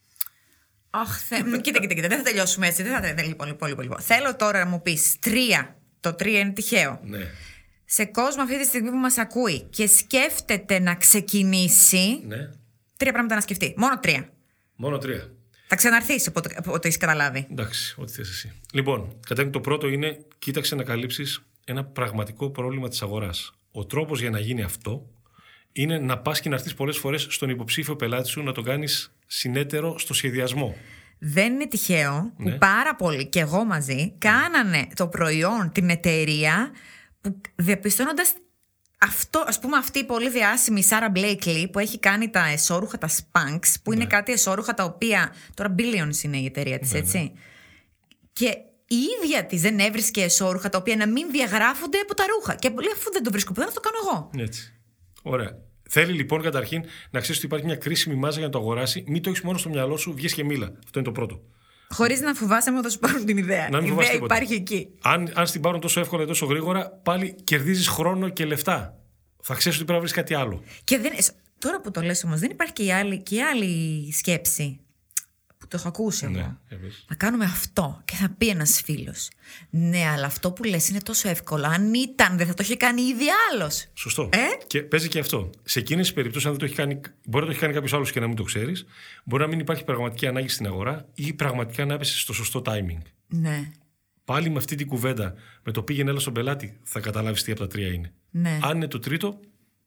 Αχ, κοίτα, δεν θα τελειώσουμε έτσι. Λοιπόν. Θέλω τώρα να μου πεις 3. Το 3 είναι τυχαίο. Ναι. Σε κόσμο αυτή τη στιγμή που μας ακούει και σκέφτεται να ξεκινήσει. Ναι. 3 πράγματα να σκεφτεί. Μόνο 3. Θα ξαναρθείς όποτε έχεις καταλάβει. Εντάξει, ό,τι θες εσύ. Λοιπόν, καταρχήν το πρώτο είναι κοίταξε να καλύψεις ένα πραγματικό πρόβλημα της αγοράς. Ο τρόπος για να γίνει αυτό είναι να πας και να έρθεις πολλές φορές στον υποψήφιο πελάτη σου να τον κάνεις συνέτερο στο σχεδιασμό. Δεν είναι τυχαίο που πάρα πολλοί και εγώ μαζί κάνανε το προϊόν, την εταιρεία, που διαπιστώνοντας αυτό, ας πούμε, αυτή η πολύ διάσημη Σάρα Μπλέικλι που έχει κάνει τα εσώρουχα, τα Spanx, που είναι κάτι εσώρουχα τα οποία. Τώρα Billions είναι η εταιρεία της, έτσι. Και η ίδια της δεν έβρισκε εσώρουχα τα οποία να μην διαγράφονται από τα ρούχα. Και λέει, αφού δεν το βρίσκω πουθενά, θα το κάνω εγώ. Έτσι. Ωραία. Θέλει λοιπόν καταρχήν να ξέρεις ότι υπάρχει μια κρίσιμη μάζα για να το αγοράσει. Μην το έχεις μόνο στο μυαλό σου, βγες και μίλα. Αυτό είναι το πρώτο. Χωρίς να φοβάσαι μόνο θα σου πάρουν την ιδέα. Η ιδέα υπάρχει εκεί. Αν στην πάρουν τόσο εύκολα και τόσο γρήγορα, πάλι κερδίζεις χρόνο και λεφτά. Θα ξέρεις ότι πρέπει να βρεις κάτι άλλο. Και τώρα που το λες όμως, δεν υπάρχει και η άλλη σκέψη που το έχω ακούσει εγώ. Ναι, να κάνουμε αυτό. Και θα πει ένας φίλος. Ναι, αλλά αυτό που λες είναι τόσο εύκολο. Αν ήταν, δεν θα το είχε κάνει ήδη άλλος. Σωστό. Και παίζει και αυτό. Σε εκείνες τις περιπτώσεις, αν δεν το έχει κάνει, μπορεί να το έχει κάνει κάποιος άλλος και να μην το ξέρεις, μπορεί να μην υπάρχει πραγματική ανάγκη στην αγορά ή πραγματικά να έπεσε στο σωστό timing. Ναι. Πάλι με αυτή την κουβέντα, με το πήγαινε έλα στον πελάτη, θα καταλάβεις τι από τα 3 είναι. Ναι. Αν είναι το τρίτο,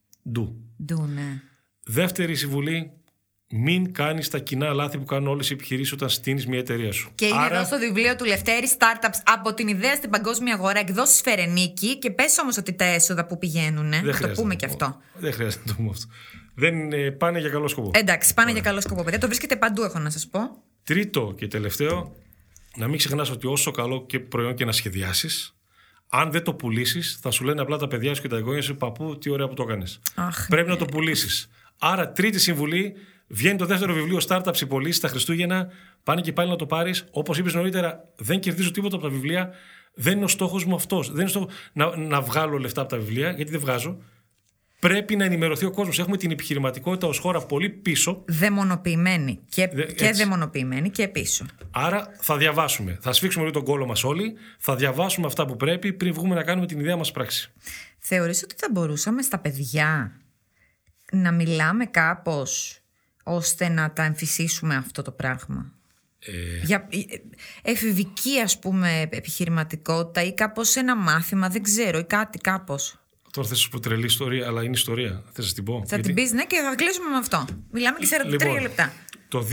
ναι. Δεύτερη συμβουλή. Μην κάνεις τα κοινά λάθη που κάνουν όλες οι επιχειρήσεις όταν στείνεις μια εταιρεία σου. Και είναι εδώ στο βιβλίο του Λευτέρη Startups από την ιδέα στην παγκόσμια αγορά, εκδόσεις Φερενίκη. Και πες όμως ότι τα έσοδα που πηγαίνουν. Να το πούμε και αυτό. Δεν χρειάζεται να το πούμε αυτό. Δεν πάνε για καλό σκοπό. Εντάξει, πάνε για καλό σκοπό, παιδιά. Το βρίσκεται παντού, έχω να σας πω. Τρίτο και τελευταίο, να μην ξεχνάς ότι όσο καλό και προϊόν και να σχεδιάσεις, αν δεν το πουλήσεις, θα σου λένε απλά τα παιδιά σου και τα εγγόνια σου, παππού, τι ωραία που το έκανες. Πρέπει να το πουλήσεις. Άρα, τρίτη συμβουλή. Βγαίνει το δεύτερο βιβλίο Startups οι πωλήσεις τα Χριστούγεννα. Πάνε και πάλι να το πάρεις. Όπως είπες νωρίτερα, δεν κερδίζω τίποτα από τα βιβλία. Δεν είναι ο στόχος μου αυτός. Δεν είναι στόχος να βγάλω λεφτά από τα βιβλία, γιατί δεν βγάζω. Πρέπει να ενημερωθεί ο κόσμος. Έχουμε την επιχειρηματικότητα ως χώρα πολύ πίσω. Δαιμονοποιημένη. Και δαιμονοποιημένη και πίσω. Άρα θα διαβάσουμε. Θα σφίξουμε λίγο τον κόλλο μας όλοι. Θα διαβάσουμε αυτά που πρέπει πριν βγούμε να κάνουμε την ιδέα μας πράξη. Θεωρείς ότι θα μπορούσαμε στα παιδιά να μιλάμε κάπως ώστε να τα εμφυσίσουμε αυτό το πράγμα? Για εφηβική, ας πούμε, επιχειρηματικότητα ή κάπως ένα μάθημα, δεν ξέρω, ή κάτι κάπως. Τώρα θες να σου πω τρελή ιστορία, αλλά είναι ιστορία. Θες να την πω? Θα την πεις, ναι, και θα κλείσουμε με αυτό. Μιλάμε και 43 λεπτά. Το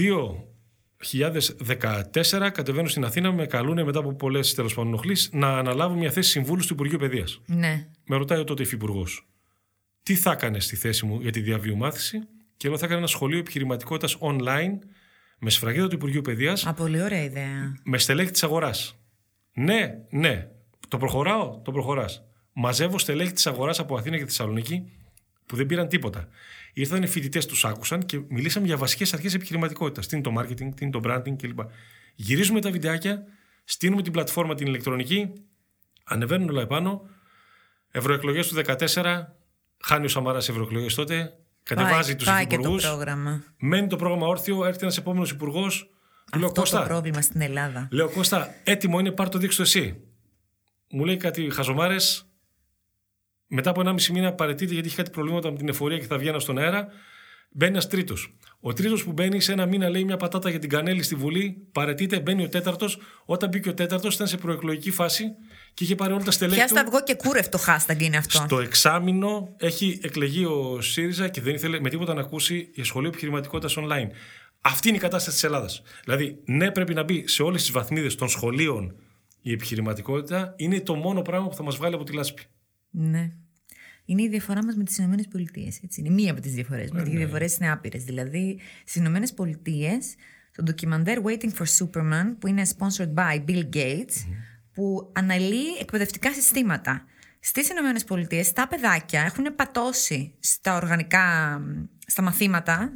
2014 κατεβαίνω στην Αθήνα, με καλούνε μετά από πολλές τέλος πάντων ενοχλήσεις να αναλάβω μια θέση συμβούλου του Υπουργείου Παιδείας. Ναι. Με ρωτάει ο τότε υφυπουργός, τι θα έκανε στη θέση μου για τη διαβίου μάθηση, και εγώ θα έκανα ένα σχολείο επιχειρηματικότητας online με σφραγίδα του Υπουργείου Παιδείας. Πολύ ωραία ιδέα. Με στελέχη της αγοράς. Ναι. Το προχωράω, το προχωράς. Μαζεύω στελέχη της αγοράς από Αθήνα και Θεσσαλονίκη που δεν πήραν τίποτα. Ήρθαν οι φοιτητές, τους άκουσαν και μιλήσαμε για βασικές αρχές επιχειρηματικότητας. Τι είναι το marketing, τι είναι το branding κλπ. Γυρίζουμε τα βιντεάκια, στείλουμε την πλατφόρμα την ηλεκτρονική, ανεβαίνουν όλα επάνω. Ευρωεκλογές του 2014, χάνει ο Σαμαράς ευρωεκλογές τότε. Κατεβάζει τους υπουργούς. Μένει το πρόγραμμα όρθιο, έρχεται ένας επόμενος υπουργός. Αυτό το πρόβλημα στην Ελλάδα. Λέω, Κώστα, έτοιμο είναι, πάρ' το δείξω εσύ. Μου λέει κάτι χαζομάρες. Μετά από 1,5 μήνα παραιτείται γιατί είχε κάτι προβλήματα με την εφορία και θα βγαίνα στον αέρα. Μπαίνει ένας τρίτος. Ο τρίτος που μπαίνει σε 1 μήνα λέει μια πατάτα για την Κανέλη στη Βουλή. Παραιτείται, μπαίνει ο τέταρτος. Όταν μπήκε ο τέταρτος ήταν σε προεκλογική φάση και είχε πάρει όλα τα στελέχη. Πιάστα αυγό και κούρευτο hashtag είναι αυτό. Στο εξάμηνο έχει εκλεγεί ο ΣΥΡΙΖΑ και δεν ήθελε με τίποτα να ακούσει για σχολείο επιχειρηματικότητας online. Αυτή είναι η κατάσταση της Ελλάδας. Δηλαδή, ναι, πρέπει να μπει σε όλες τις βαθμίδες των σχολείων η επιχειρηματικότητα είναι το μόνο πράγμα που θα μας βγάλει από τη λάσπη. Ναι. Είναι η διαφορά μας με τις Ηνωμένες Πολιτείες. Είναι μία από τις διαφορές. Οι διαφορές είναι άπειρες. Δηλαδή, στις Ηνωμένες Πολιτείες, το ντοκιμαντέρ Waiting for Superman, που είναι sponsored by Bill Gates, που αναλύει εκπαιδευτικά συστήματα. Στις Ηνωμένες Πολιτείες, τα παιδάκια έχουν πατώσει στα οργανικά, στα μαθήματα,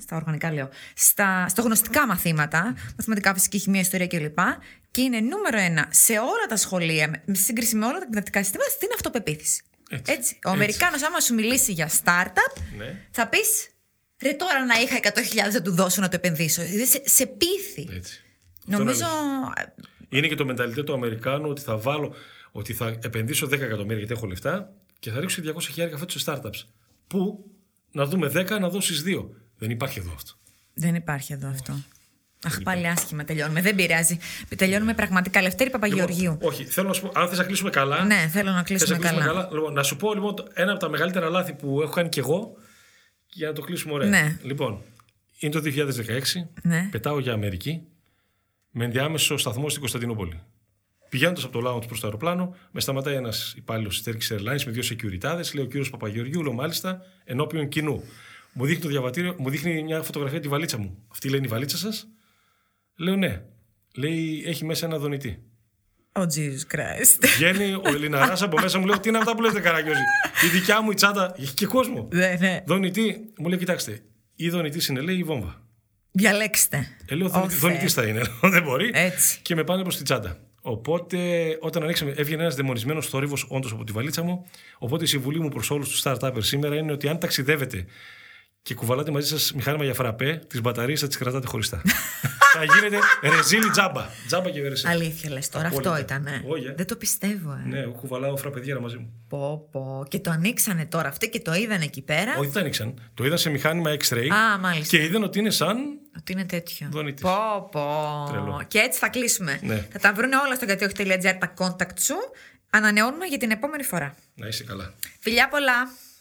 στα γνωστικά μαθήματα, μαθηματικά, φυσική, χημεία, ιστορία κλπ. Και είναι νούμερο 1 σε όλα τα σχολεία, με σύγκριση με όλα τα εκπαιδευτικά συστήματα, στην αυτοπεποίθηση. Έτσι. Ο Αμερικάνος, άμα σου μιλήσει για startup, θα πεις, ρε, τώρα να είχα 100.000 να του δώσω να το επενδύσω. Σε πείθει. Νομίζω. Είναι και το μενταλιτέ του Αμερικάνου ότι θα επενδύσω 10 εκατομμύρια γιατί έχω λεφτά και θα ρίξω 200.000 φέτος σε startups. Πού να δούμε 10 να δώσεις 2. Δεν υπάρχει εδώ αυτό. Δεν υπάρχει εδώ αυτό. Αχ, πάλι άσχημα τελειώνουμε. Δεν πειράζει. Τελειώνουμε πραγματικά. Λευτέρη Παπαγεωργίου. Λοιπόν, όχι, θέλω να σου πω, αν θες να κλείσουμε καλά. Ναι, θέλω να κλείσουμε καλά. Λοιπόν, να σου πω λοιπόν ένα από τα μεγαλύτερα λάθη που έχω κάνει κι εγώ για να το κλείσουμε ωραία. Ναι. Λοιπόν, είναι το 2016. Πετάω για Αμερική με ενδιάμεσο σταθμό στην Κωνσταντινούπολη. Πηγαίνοντας από το lounge προς το αεροπλάνο, με σταματάει ένας υπάλληλος της Turkish Airlines με 2 securityάδες. Λέει ο κύριος Παπαγεωργίου, λέω μάλιστα, ενώπιον κοινού. Μου δείχνει το διαβατήριο, μου δείχνει μια φωτογραφία τη βαλίτσα μου. Αυτή λέει είναι η βαλίτσα σας. Λέω ναι. Λέει έχει μέσα ένα δονητή. Oh Jesus Christ. Βγαίνει ο Ελληναράς από μέσα μου, λέω τι είναι αυτά που λέτε Καραγκιόζη. Η δικιά μου η τσάντα, έχει και κόσμο. Ναι. Δονητή, μου λέει κοιτάξτε, ή δονητής είναι λέει η βόμβα. Διαλέξτε. Λέω δονητής θα είναι, δεν μπορεί. Έτσι. Και με πάνε προς τη τσάντα. Οπότε, όταν ανοίξαμε, έβγαινε ένας δαιμονισμένος θόρυβος όντως από τη βαλίτσα μου. Οπότε η συμβουλή μου προς όλους τους startupers σήμερα είναι ότι αν ταξιδεύετε και κουβαλάτε μαζί σας μηχάνημα για φραπέ, τις μπαταρίες θα τις κρατάτε χωριστά. Θα γίνετε ρεζίλι τζάμπα. Τζάμπα και βερεσί. Αλήθεια λες τώρα, αυτό ήταν. Όχι, δεν το πιστεύω. Ναι, εγώ κουβαλάω φραπεδιέρα μαζί μου. Πω. Και το ανοίξανε τώρα αυτοί και το είδαν εκεί πέρα. Όχι, το ανοίξαν. Το είδαν σε μηχάνημα X-ray. Μάλιστα. Και είδαν ότι είναι σαν. Ότι είναι τέτοιο. Δονητής. Πω. Και έτσι θα κλείσουμε. Ναι. Θα τα βρουν όλα στο γιατιοχ.gr τα contact σου. Ανανεώνουμε για την επόμενη φορά. Να είσαι καλά. Φιλιά πολλά.